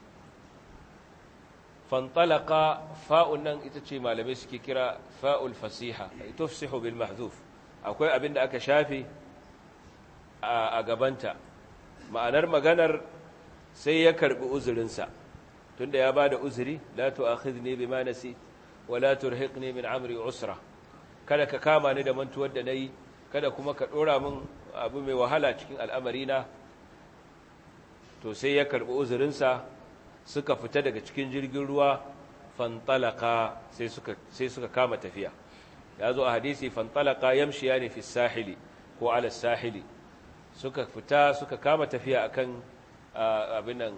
fantalaka fa'un nan ita ce malamai suke kira fa'ul fasiha tufsihu bil mahzuf akwai abin da aka shafe a gabanta ma'anar maganar sai ya karbi uzurinsa tunda ya bada uzuri la tu'akhidni bima nasi wa la turhiqni min amri usra kada ka kama ni da mantuwar da nayi kada kuma ka dora min abu mai wahala cikin al'amarina to sai ya karbi uzurinsa suka fita daga cikin jirgin ruwa fantalaka sai suka kama tafiya ya zo a hadisi fantalaka yamshiya ne fi sahili ko ala sahili suka fita suka kama tafiya akan abin nan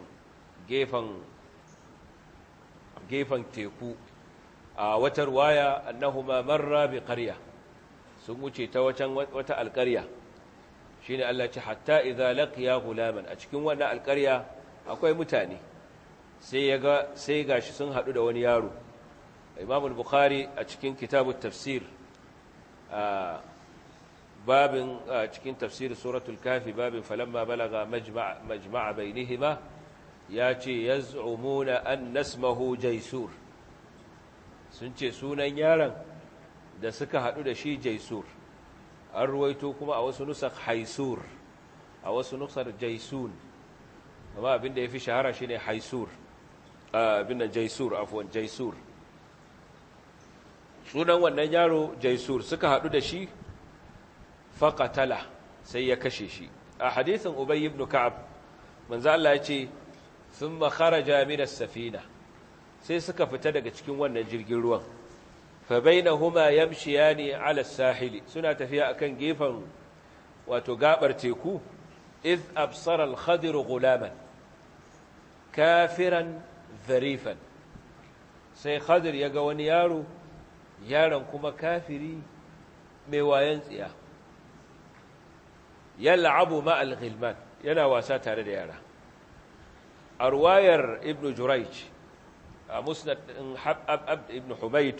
gefen teku a wata ruwaya annahuma marra bi qarya sun wuce ta wata alƙarya shine Allah ce hatta idza laqiya gulaman a cikin wannan alƙarya akwai mutane sai gashi sun haɗu da wani yaro Imam al-Bukhari a cikin kitabut tafsir babin cikin tafsir suratul kafi babin falamma balaga majma'a bainihima yace yaz'umuna an nasmahu jaysur sun ce sunan yaron da suka haɗu da shi jaysur an ruwaito kuma a wasu nusakh haisur a wasu nusar jaysun amma abinda yafi shahara shine haisur abin da jaisur afwan jaisur sunan wannan yaro jaisur suka hadu da shi faqatala sai ya kashe shi a hadisin ubay ibn ka'ab manzo Allah ya ce thumma kharaja min as-safina sai suka fita daga cikin wannan jirgin ruwan fa bainahuma yamshiyani ala as-sahili suna tafiya akan gefen wato gabar teku iz absara al-khadir ghulaman kafiran zarifan sai Khadir ya ga wani yaron kuma kafiri mai wayan tsiya yal'abu ma'al ghilman yana wasa tare da yara a ruwayar ibn Jurayj a musnad abd ibn Humayd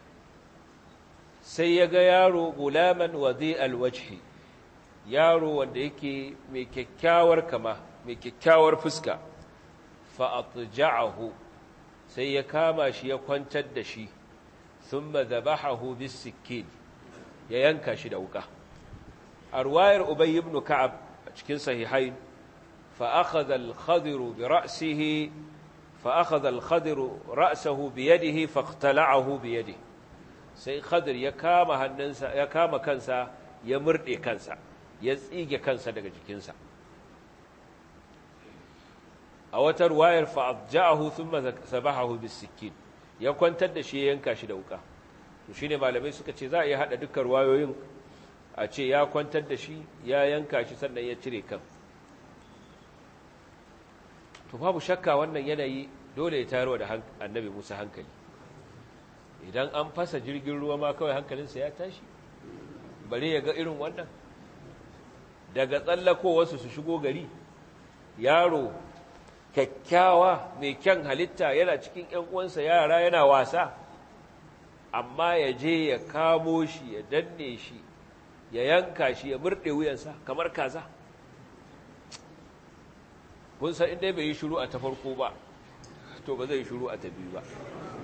sai ya ga yaro gulaman wadi alwajhi yaro wanda yake mai kyakkyawar kama mai kyakkyawar fuska fa'atja'ahu sai ya kama shi ya kwantar da shi thumma dhabahahu bis-sikkin ya yanka shi da wuka a ruwayar Ubay ibn Ka'ab a cikin sahihain fa akhadha al-Khadir bi ra'sihi fa akhadha al-Khadir ra'sahu bi yadihi faqtala'ahu bi yadihi sai Khadir ya kama hannunsa ya kama kansa ya murde kansa ya tsige kansa daga jikinsa a wata ruwayar fa'abja'ahu thumma sabahahu bis-sikkin ya kwantar da shi ya yanka shi da wuka to shine malamai suka ce za a iya hada dukkan ruwayoyin a ce ya kwantar da shi ya yanka shi sannan ya cire kan to babu shakka wannan yanayi dole ya tayarwa da annabi Musa hankali idan an fasa jirgin ruwa ma kawai hankalinsa ya tashi bare ya ga irin wannan daga tsallakowarsu su shigo gari yaro kyakkyawa mai kyan halitta yana cikin ‘yan uwansa yara yana wasa amma ya je ya kamo shi ya danne shi ya yanka shi ya murɗe wuyansa kamar kaza kun san inda bai yi shiru a ta farko ba to ba zai yi shiru a ta biyu ba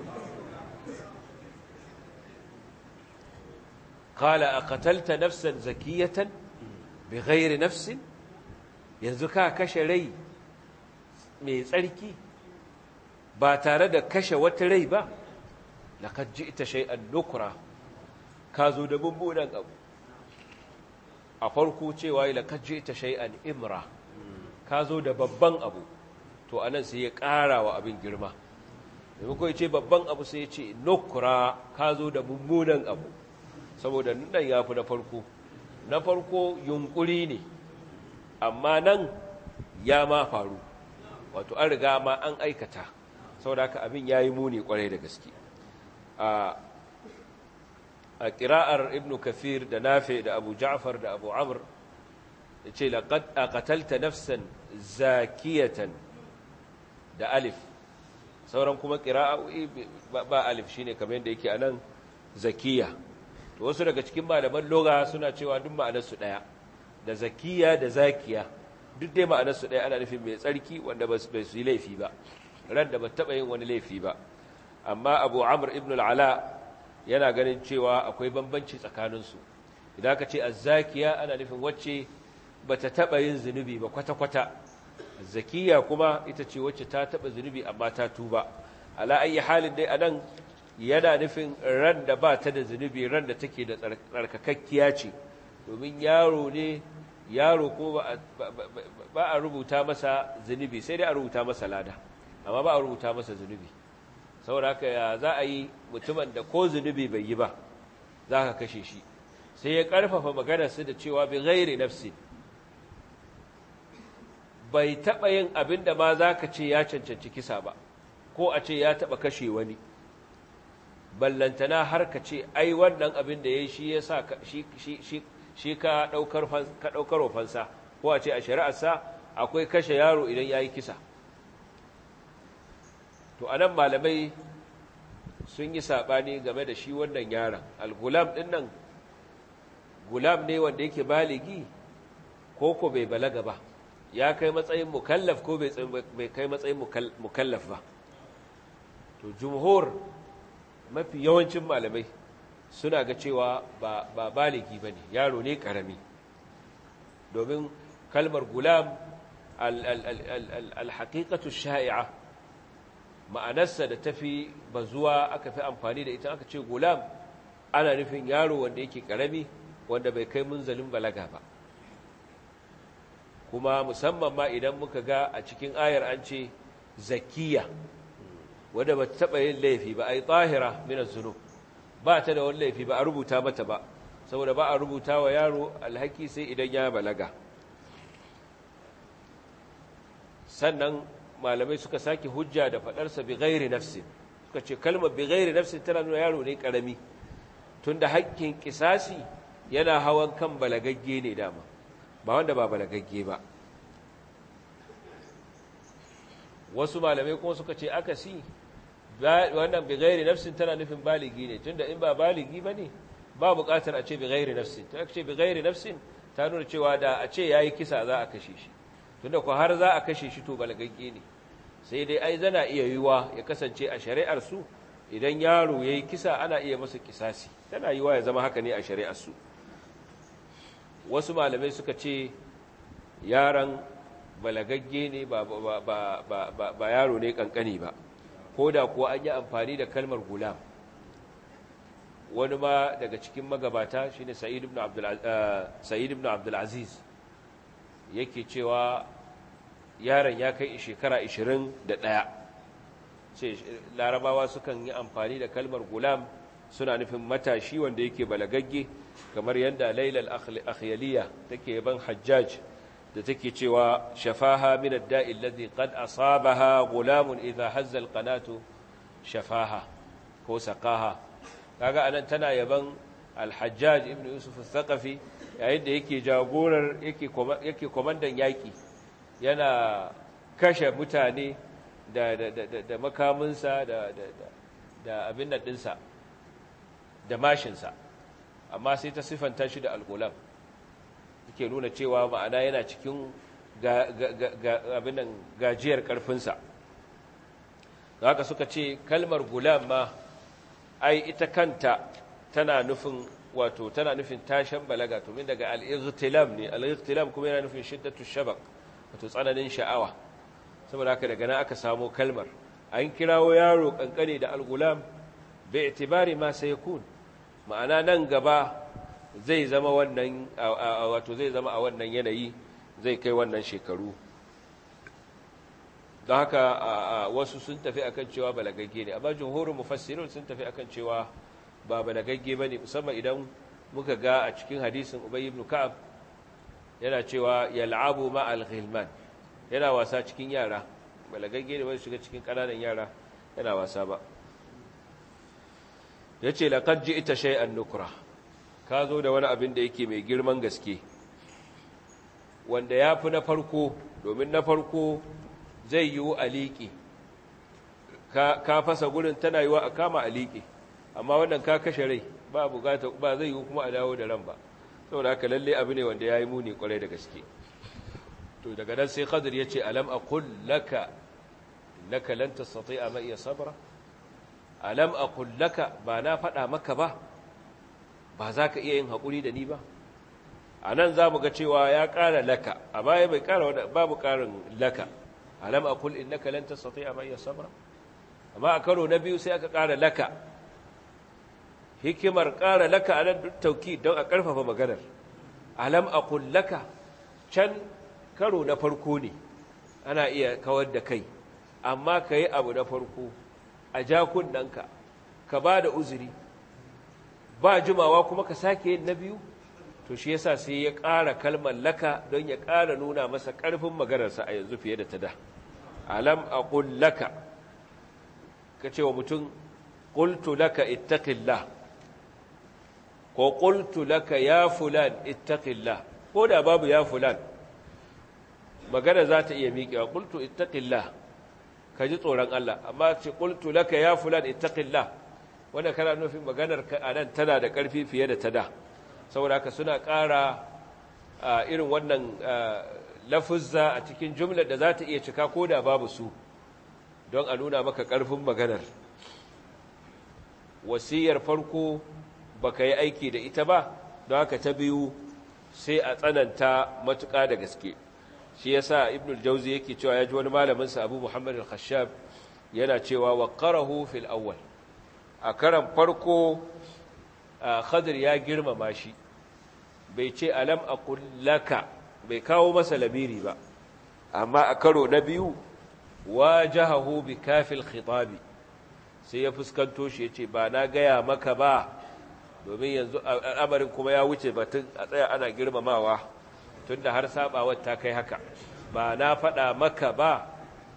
qala aqatalta nafsan zakiyatan bighairi nafsin yanzu ka kashe rai mai tsarki ba tare da kashe wata rai ba laqad ji'ta shay'an nukra ka zo da mummunan abu a farko cewa laqad ji'ta shay'an imra ka zo da babban abu to anan sai ya ƙara wa abin girma maimakon ya ce babban abu sai ya ce nukra ka zo da mummunan abu saboda nan ya fi na farko yunkuri ne amma nan ya ma faru wato an riga ma an aikata saboda haka abin ya yi muni kwarai da gaske a ƙira'ar ibn kafir da nafi da abu ja'far da abu amr ya ce laƙad a ƙatalta nafsan zakiyatan da alif sauran kuma ƙira'o'i ba alif shine kamar yadda yake a nan zakiya to wasu daga cikin malaman loga suna cewa duk ma'anarsu ɗaya da zakiya da zakiya duk dai ma'anarsu ɗaya ana nufin mai tsarki wanda bai su yi laifi ba ran da ba taɓa yin wani laifi ba amma abu amr ibn al'ala yana ganin cewa akwai bambanci tsakaninsu idan aka ce azzakiya ana nufin wacce ba ta taɓa yin zunubi ba kwata-kwata zakiya kuma ita ce wacce ta taɓa zunubi amma ta tuba ala ayi halin dai anan yana nufin ran da ba ta da zunubi ran da take da tsarkakakkiya ce domin yaro ko ba a rubuta masa zunubi sai dai a rubuta masa lada amma ba a rubuta masa zunubi saboda haka ya za a yi mutumin da ko zunubi bai yi ba za ka kashe shi sai ya karfafa maganarsa da cewa bi ghairi nafsi bai taɓa yin abin da ma za ka ce ya cancanci kisa ba ko a ce ya taɓa kashe wani ballantana har ka ce ai wannan abin da ya yi shi ya sa shi ka ɗaukar wafansa ko a ce a shari'arsa akwai kashe yaro idan ya yi kisa to a nan malamai sun yi saɓani game da shi wannan yaron al-gulam ɗin nan gulam ne wanda yake baligi ko bai balaga ba ya kai matsayin mukallaf ko bai kai matsayin mukallaf ba to jumhur mafi yawancin malamai suna ga cewa ba baligi ba ne yaro ne ƙarami domin kalmar gulam al-haqiqatu sha'i'a ma'anarsa da tafi bazuwa aka fi amfani da ita aka ce gulam ana nufin yaro wanda yake ƙarami wanda bai kai munzalin balaga ba kuma musamman ma idan muka ga a cikin ayar an ce zakiya wadda ba ta taɓa yin laifi ba ai tahira min az-zunub ba ta da wani laifi ba a rubuta mata ba saboda ba a rubuta wa yaro alhaki sai idan ya balaga sannan malamai suka sake hujja da faɗarsa bi ghairi nafsin suka ce kalmar bi ghairi nafsin tana nuna yaro ne karami tunda hakkin kisasi yana hawan kan balagagge ne dama ba wanda ba balagagge ba wasu malamai kuma suka ce akasi wannan bi ghairi nafsin tana nufin baligi ne tunda in ba baligi bane ba buƙatar a ce bi ghairi nafsin ta ce bi ghairi nafsin ta nuna cewa da a ce yayi kisa za a kashe shi tunda ko har za a kashe shi to balagagge ne sai dai ai zana iya yiwa ya kasance a shari'ar su idan yaro yayi kisa ana iya masa kisasi tana yiwa ya zama haka ne a shari'ar su wasu malamai suka ce yaron balagagge ne ba yaro ne kankani ba ko da kuwa an yi amfani da kalmar gulam wani ma daga cikin magabata shine Sa'id ibn Abdul Aziz yake cewa yaron ya kai shekara 21 sai larabawa sukan yi amfani da kalmar gulam suna nufin matashi wanda yake balagagge kamar yadda Laila al-Akhyaliya take yaban Hajjaj da take cewa shafaha min ad-da'i alladhi qad asabaha gulamun idha hazza al-qanatu shafaha ko saqaha kaga anan tana yaban al-Hajjaj ibn Yusuf al-Thaqafi yayin da yake jagorar yake komandan yaki yana kashe mutane da makaminsa da abin nan dinsa da mashinsa amma sai ta sifanta shi da al-gulam yake nuna cewa ma'ana yana cikin abinan gajiyar ƙarfinsa da haka suka ce kalmar gulam ma ai ita kanta tana nufin wato tana nufin tashan balaga to min daga al-ightilam ne al-ightilam kuma yana nufin shiddatu shabaq wato tsananin sha'awa saboda haka daga nan aka samu kalmar an kirawo yaro kankane da al-gulam bi itibari ma sayakun ma'ana nan gaba zai zama wannan wato zai zama a wannan yanayi zai kai wannan shekaru don haka wasu sun tafi akan cewa balagagge ne amma jumhurin mufassirun sun tafi akan cewa ba balagagge bane musamman idan muka ga a cikin hadisin Ubay ibn Ka'ab yana cewa yal'abu ma'al ghilman yana wasa cikin yara balagagge ne bai shiga cikin kananan yara yana wasa ba yace laqad ji'ta shay'an nukra ka zo da wani abin da yake mai girman gaske wanda yafi na farko domin na farko zai yi aliki ka fasa gurin tana yiwa a kama aliki amma wannan ka kashe rai ba bukata ba zai yi kuma a dawo da ran ba saboda haka lalle abu ne wanda yayi muni kwarai da gaske to daga nan sai Khadir yace alam aqul laka innaka lan tastati'a ma iya sabra alam aqul laka ba na faɗa maka ba za ka iya yin haƙuri da ni ba anan zamu ga cewa ya ƙara laka amma ya bai ƙara wanda babu ƙarin laka alam aqul innaka lan tastati'a ma iya sabra amma a karo na biyu sai aka ƙara laka hikimar ƙara laka a nan tauki don a ƙarfafa maganar alam aqul laka can karo na farko ne ana iya kawar da kai amma ka yi abu na farko a jakunanka ka ba da uzuri ba jimawa kuma ka sake yin na biyu to shi yasa sai ya ƙara kalmar laka don ya ƙara nuna masa ƙarfin maganarsa a yanzu fiye da ta da alam aqul laka ka ce wa mutum qultu laka ittaqillah ko qultu laka ya fulan ittaqillah ko da babu ya fulan magana za ta iya miƙewa qultu ittaqillah ka ji tsoron Allah amma ce qultu laka ya fulan ittaqillah wanda kana nufin maganar ka anan tana da ƙarfi fiye da ta da saboda haka suna ƙara irin wannan lafuzza a cikin jumlar da za ta iya cika ko da babu su don a nuna maka ƙarfin maganar wasiyar farko baka yi aiki da ita ba don haka ta biyu sai a tsananta matuƙa da gaske shi yasa ibn al-jawzi yake cewa ya ji wani malamin sa Abu Muhammad al-Khashab yana cewa waqarahu fil awwal a karan farko Khadir ya girmama shi bai ce alam aqul laka bai kawo masa lamiri ba amma a karo na biyu wajahahu bi kafil khitabi sai ya fuskanto shi yace ba na gaya maka ba domin yanzu al'amarin kuma ya wuce batun a tsaya ana girmamawa tunda har sabawar ta kai haka ba na faɗa maka ba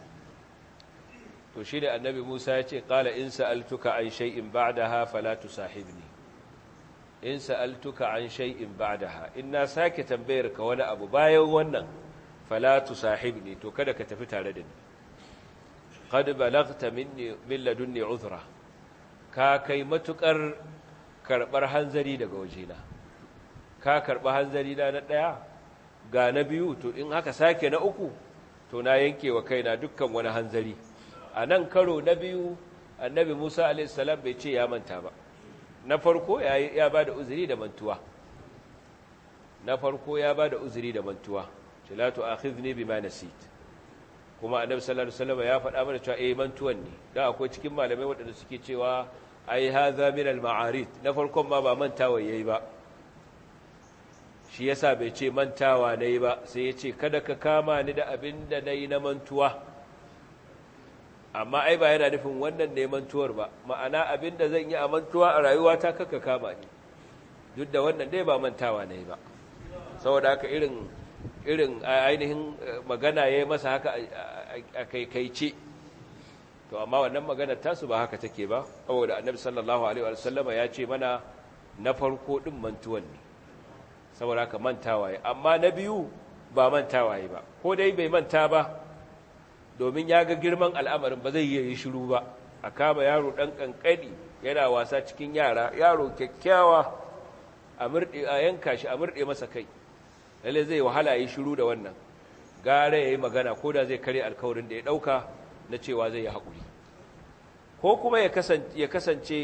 to shi ne annabi Musa ya ce qala in sa'altuka an shay'in ba'daha fala tusahibni in sa'altuka an shay'in ba'daha in na sake tambayar ka wani abu bayan wannan fala tusahibni to kada ka tafi tare da ni qad balagta minni min ladunni uzra ka kai matukar karbar hanzari daga wajena ka karba hanzari na daya ga na biyu to in haka sake na uku to na yanke wa kaina dukkan wani hanzari a nan karo na biyu annabi Musa a.s. bai ce ya manta ba na farko ya ba da uzuri da mantuwa na farko ya ba da uzuri da mantuwa ce la tu'akhidhni bima nasit kuma annabi sallallahu alaihi wasallam ya faɗa mana cewa mantuwan ne dan akwai cikin malamai waɗanda suke cewa ai hadha min al-ma'arid na farkon ma ba mantawa yayi ba shi yasa bai ce mantawa nayi ba sai ya ce kada ka kama ni da abin da nayi na mantuwa amma ai ba yana nufin wannan ne mantuwar ba ma'ana abin da zan yi a mantuwa a rayuwata kaka kama ni duk da wannan dai ba mantawa nayi ba saboda haka irin ainihin magana yayi masa haka a kaikaice to amma wannan magana tasu ba haka take ba saboda annabi sallallahu alaihi wasallama ya ce mana na farko din mantuwan ne saboda haka mantawa yayi amma na biyu ba mantawa yayi ba ko dai bai manta ba domin ya ga girman al'amarin ba zai yi shiru ba a kama yaro dan kankani yana wasa cikin yara yaro kyakkyawa a yanka shi a murde masa kai lalle zai wahala yi shiru da wannan gare yayi magana ko da zai kare alkawarin da ya dauka na cewa zai yi haƙuri ko kuma ya kasance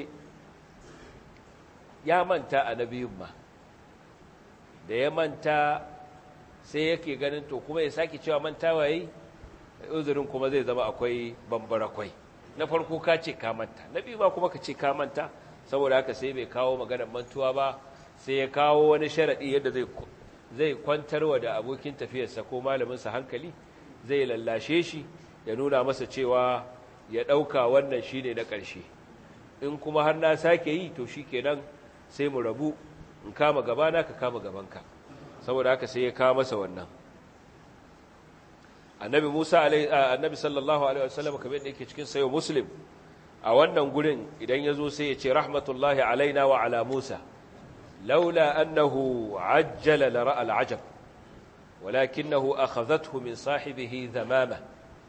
ya manta a nabiyun ma da ya manta sai yake ganin to kuma ya sake cewa mantawa yayi uzurin kuma zai zama akwai bambarakwai na farko ka ce ka manta na biyu ba kuma ka ce ka manta saboda haka sai bai kawo maganar mantuwa ba sai ya kawo wani sharadi yadda zai kwantarwa da abokin tafiyarsa ko malaminsa hankali zai lallashe shi ya nuna masa cewa ya ɗauka wannan shi ne na ƙarshe in kuma har na sake yi to shi kenan sai mu rabu in kama gabana ka kama gabanka saboda haka sai ya kawo masa wannan annabi sallallahu alaihi wasallam kamar da yake cikin sayo muslim a wannan gurin idan ya zo sai ya ce rahmatullahi alaina wa ala Musa laula annahu ajjala la ra'a al'ajab walakinahu akhadhathu min sahibihi dhamama.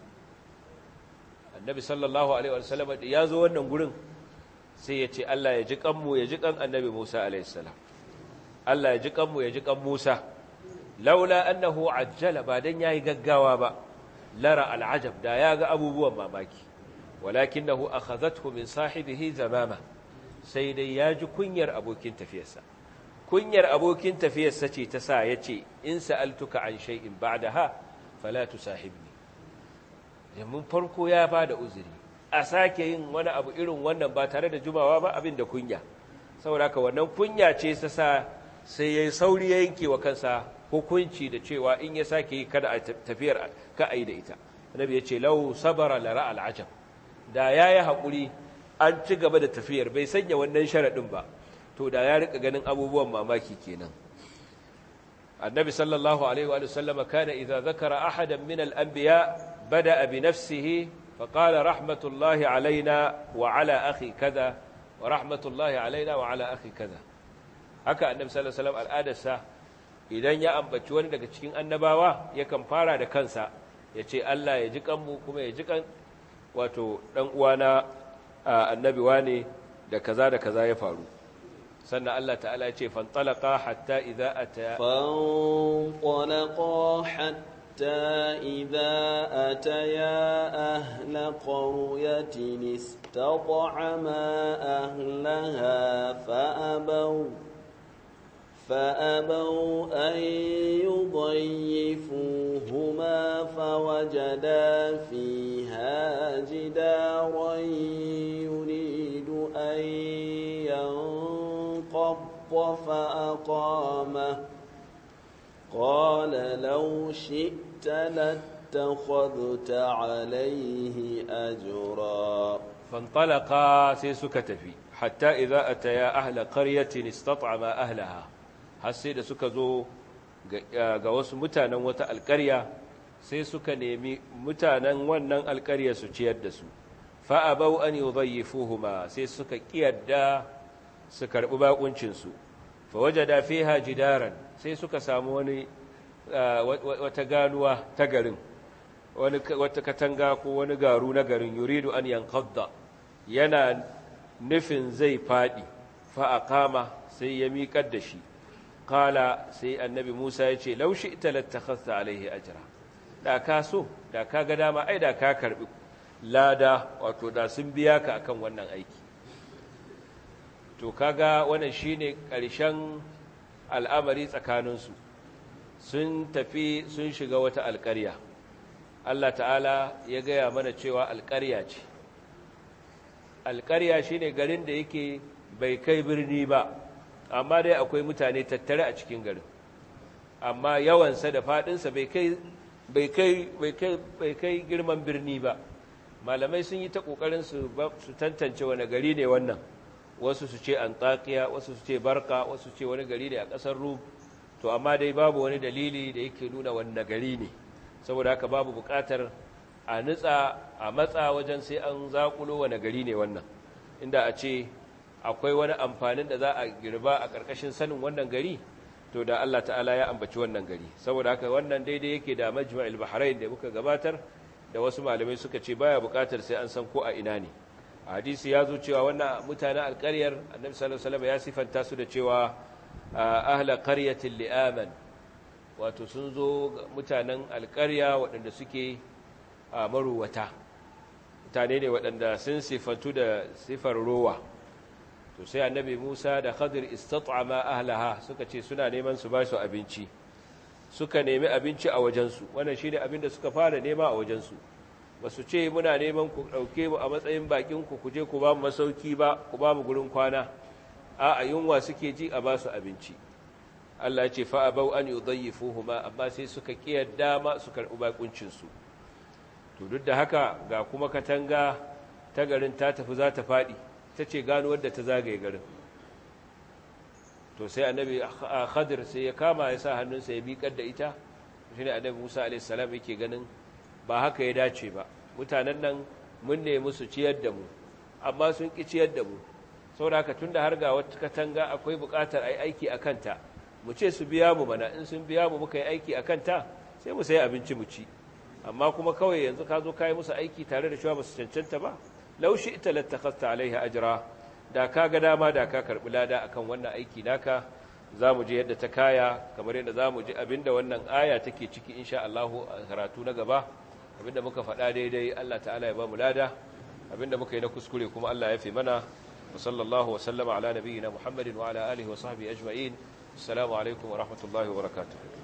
Annabi sallallahu alaihi wasallam ya zo wannan gurin sai ya ce Allah ya ji kanmu ya ji kan Annabi Musa alaihi salam, Allah ya ji kanmu ya ji kan Musa laula annahu ajjala, ba dan yayi gaggawa ba, lara al'ajab, da ya ga abubuwan mamaki, walakinahu akhadhathu min sahibihi zamama, sai dai ya ji kunyar abokin tafiyarsa. Kunyar abokin tafiyarsa ce ta sa yace in sa'altuka an shay'in ba'daha fala tusahibni. Mun farko ya bada uzuri, a sake yin wani abu irin wannan ba tare da jumawa ba, abin da kunya. Saboda haka wannan kunya ce ta sa sai yayi sauri ya yanke wa kansa hukunci da cewa in ya sake yi kada a tafiyar ka a yi da ita. Annabi ya ce lau sabara lara al'ajab, da ya yi haƙuri an ci gaba da tafiyar bai sanya wannan sharaɗin ba, to da ya rika ganin abubuwan mamaki kenan. Annabi sallallahu alaihi wa sallama kana idza zakara ahadan min al-anbiya bada'a bi nafsihi fa qala rahmatullahi alaina wa ala akhi kaza wa rahmatullahi alaina wa ala akhi kaza. Haka Annabi sallallahu alaihi wa sallam al'adarsa idan ya ambaci wani daga cikin annabawa yakan fara da kansa ya ce Allah ya ji kanmu kuma ya ji kan wato dan uwana annabi wane da kaza ya faru. sannan Allah ta'ala ya ce fantalaqa hatta idza ataya ahla qaryatin istat'ama ahlaha فأبوا أن يضيفوهما فوجدا فيها جدارا يريد أن ينقض فأقامه قال لو شئت لاتخذت عليه أجرا فانطلقا سيسكتفي حتى إذا أتيا أهل قرية استطعما أهلها har sai da suka zo ga wasu mutanen wata alƙarya sai suka nemi mutanen wannan alƙarya su ciyar da su fa'abau an yudayyifuhuma sai suka kiyarda su karɓi bakuncinsu fa wajada fiha jidaran sai suka samu wani wata ganuwa ta garin wata katanga ko wani garu na garin yuridu an yanqadda yana nufin zai faɗi fa aqama sai ya miƙar da shi Kala sai annabi Musa ya ce, Laushi ita lattakhasta alaihi ajira, da ka so, da ka ga dama, ai da ka karɓi lada, wato da sun biya ka akan wannan aiki. To, kaga wannan shi ne ƙarshen al'amari tsakaninsu, sun tafi sun shiga wata alƙarya. Allah ta'ala ya gaya mana cewa alƙarya ce. Alƙarya shi ne garin da yake bai kai birni ba. Amma dai akwai mutane tattare a cikin garin, amma yawansa da faɗinsa bai kai girman birni ba. Malamai sun yi ta ƙoƙarin su tantance wani gari ne wannan, wasu su ce Antakiya, wasu su ce Barka, wasu ce wani gari ne a ƙasar Rum, to amma dai babu wani dalili da yake nuna wannan gari ne, saboda haka babu buƙatar a nutsa a matsa wajen sai an zaƙulo wani gari ne wannan, inda a ce akwai wani amfanin da za a girba a ƙarƙashin sanin wannan gari, to da Allah ta'ala ya ambaci wannan gari. Saboda haka wannan daidai yake da Majma'ul Bahrain da muka gabatar, da wasu malamai suka ce baya buƙatar sai an san ko a ina ne. A hadisi ya zo cewa wannan mutanen alƙaryar Annabi sallallahu alaihi wasallam ya sifanta su da cewa ahla qaryatin li'aman, wato sun zo mutanen alƙarya waɗanda suke maruwata, mutane ne waɗanda sun sifantu da sifar rowa. To sai annabi Musa da Khadir istat'ama ahlaha suka ce suna neman su ba su abinci, suka nemi abinci a wajensu. Wannan shine abin da suka fara nema a wajensu. Ba su ce muna neman ku dauke mu a matsayin bakin ku je ku ba mu masauki ba, ku ba mu gurin kwana. A yunwa suke ji a ba su abinci. Allah ya ce fa abau an yudayyifuhuma, amma sai suka kiyarda ma su karbi bakuncin su. To duk da haka ga kuma katanga ta garin ta tafi za ta fadi. Ta ce gano wadda ta zagaye garin. To sai annabi Khadir sai ya kama ya sa hannunsa ya miƙar da ita, shi ne annabi Musa a.s. yake ganin ba haka ya dace ba. Mutanen nan mun nemi su ciyar da mu, amma sun ƙi ciyar da mu saboda haka tunda har ga wata katanga akwai buƙatar ai aiki a kanta mu ce su biya mu mana in sun biya mu muka yi aiki a kanta sai mu sai abinci mu ci amma kuma kawai yanzu ka zo ka yi musu aiki tare da cewa ba su cancanta ba laushi ita lattakhasta alaiha ajra da ka ga dama da ka karbi lada akan wannan aiki naka za mu je yadda ta kaya kamar yadda za mu ji abinda wannan aya take ciki insha Allah a karatu na gaba abinda muka faɗa daidai Allah ta'ala ya ba mu lada abinda muka yi na kuskure kuma Allah ya fi mana wa sallallahu wa sallama ala nabiyyina Muhammadin wa ala alihi wa sahbihi ajma'in assalamu alaikum wa rahmatullahi wa barakatuh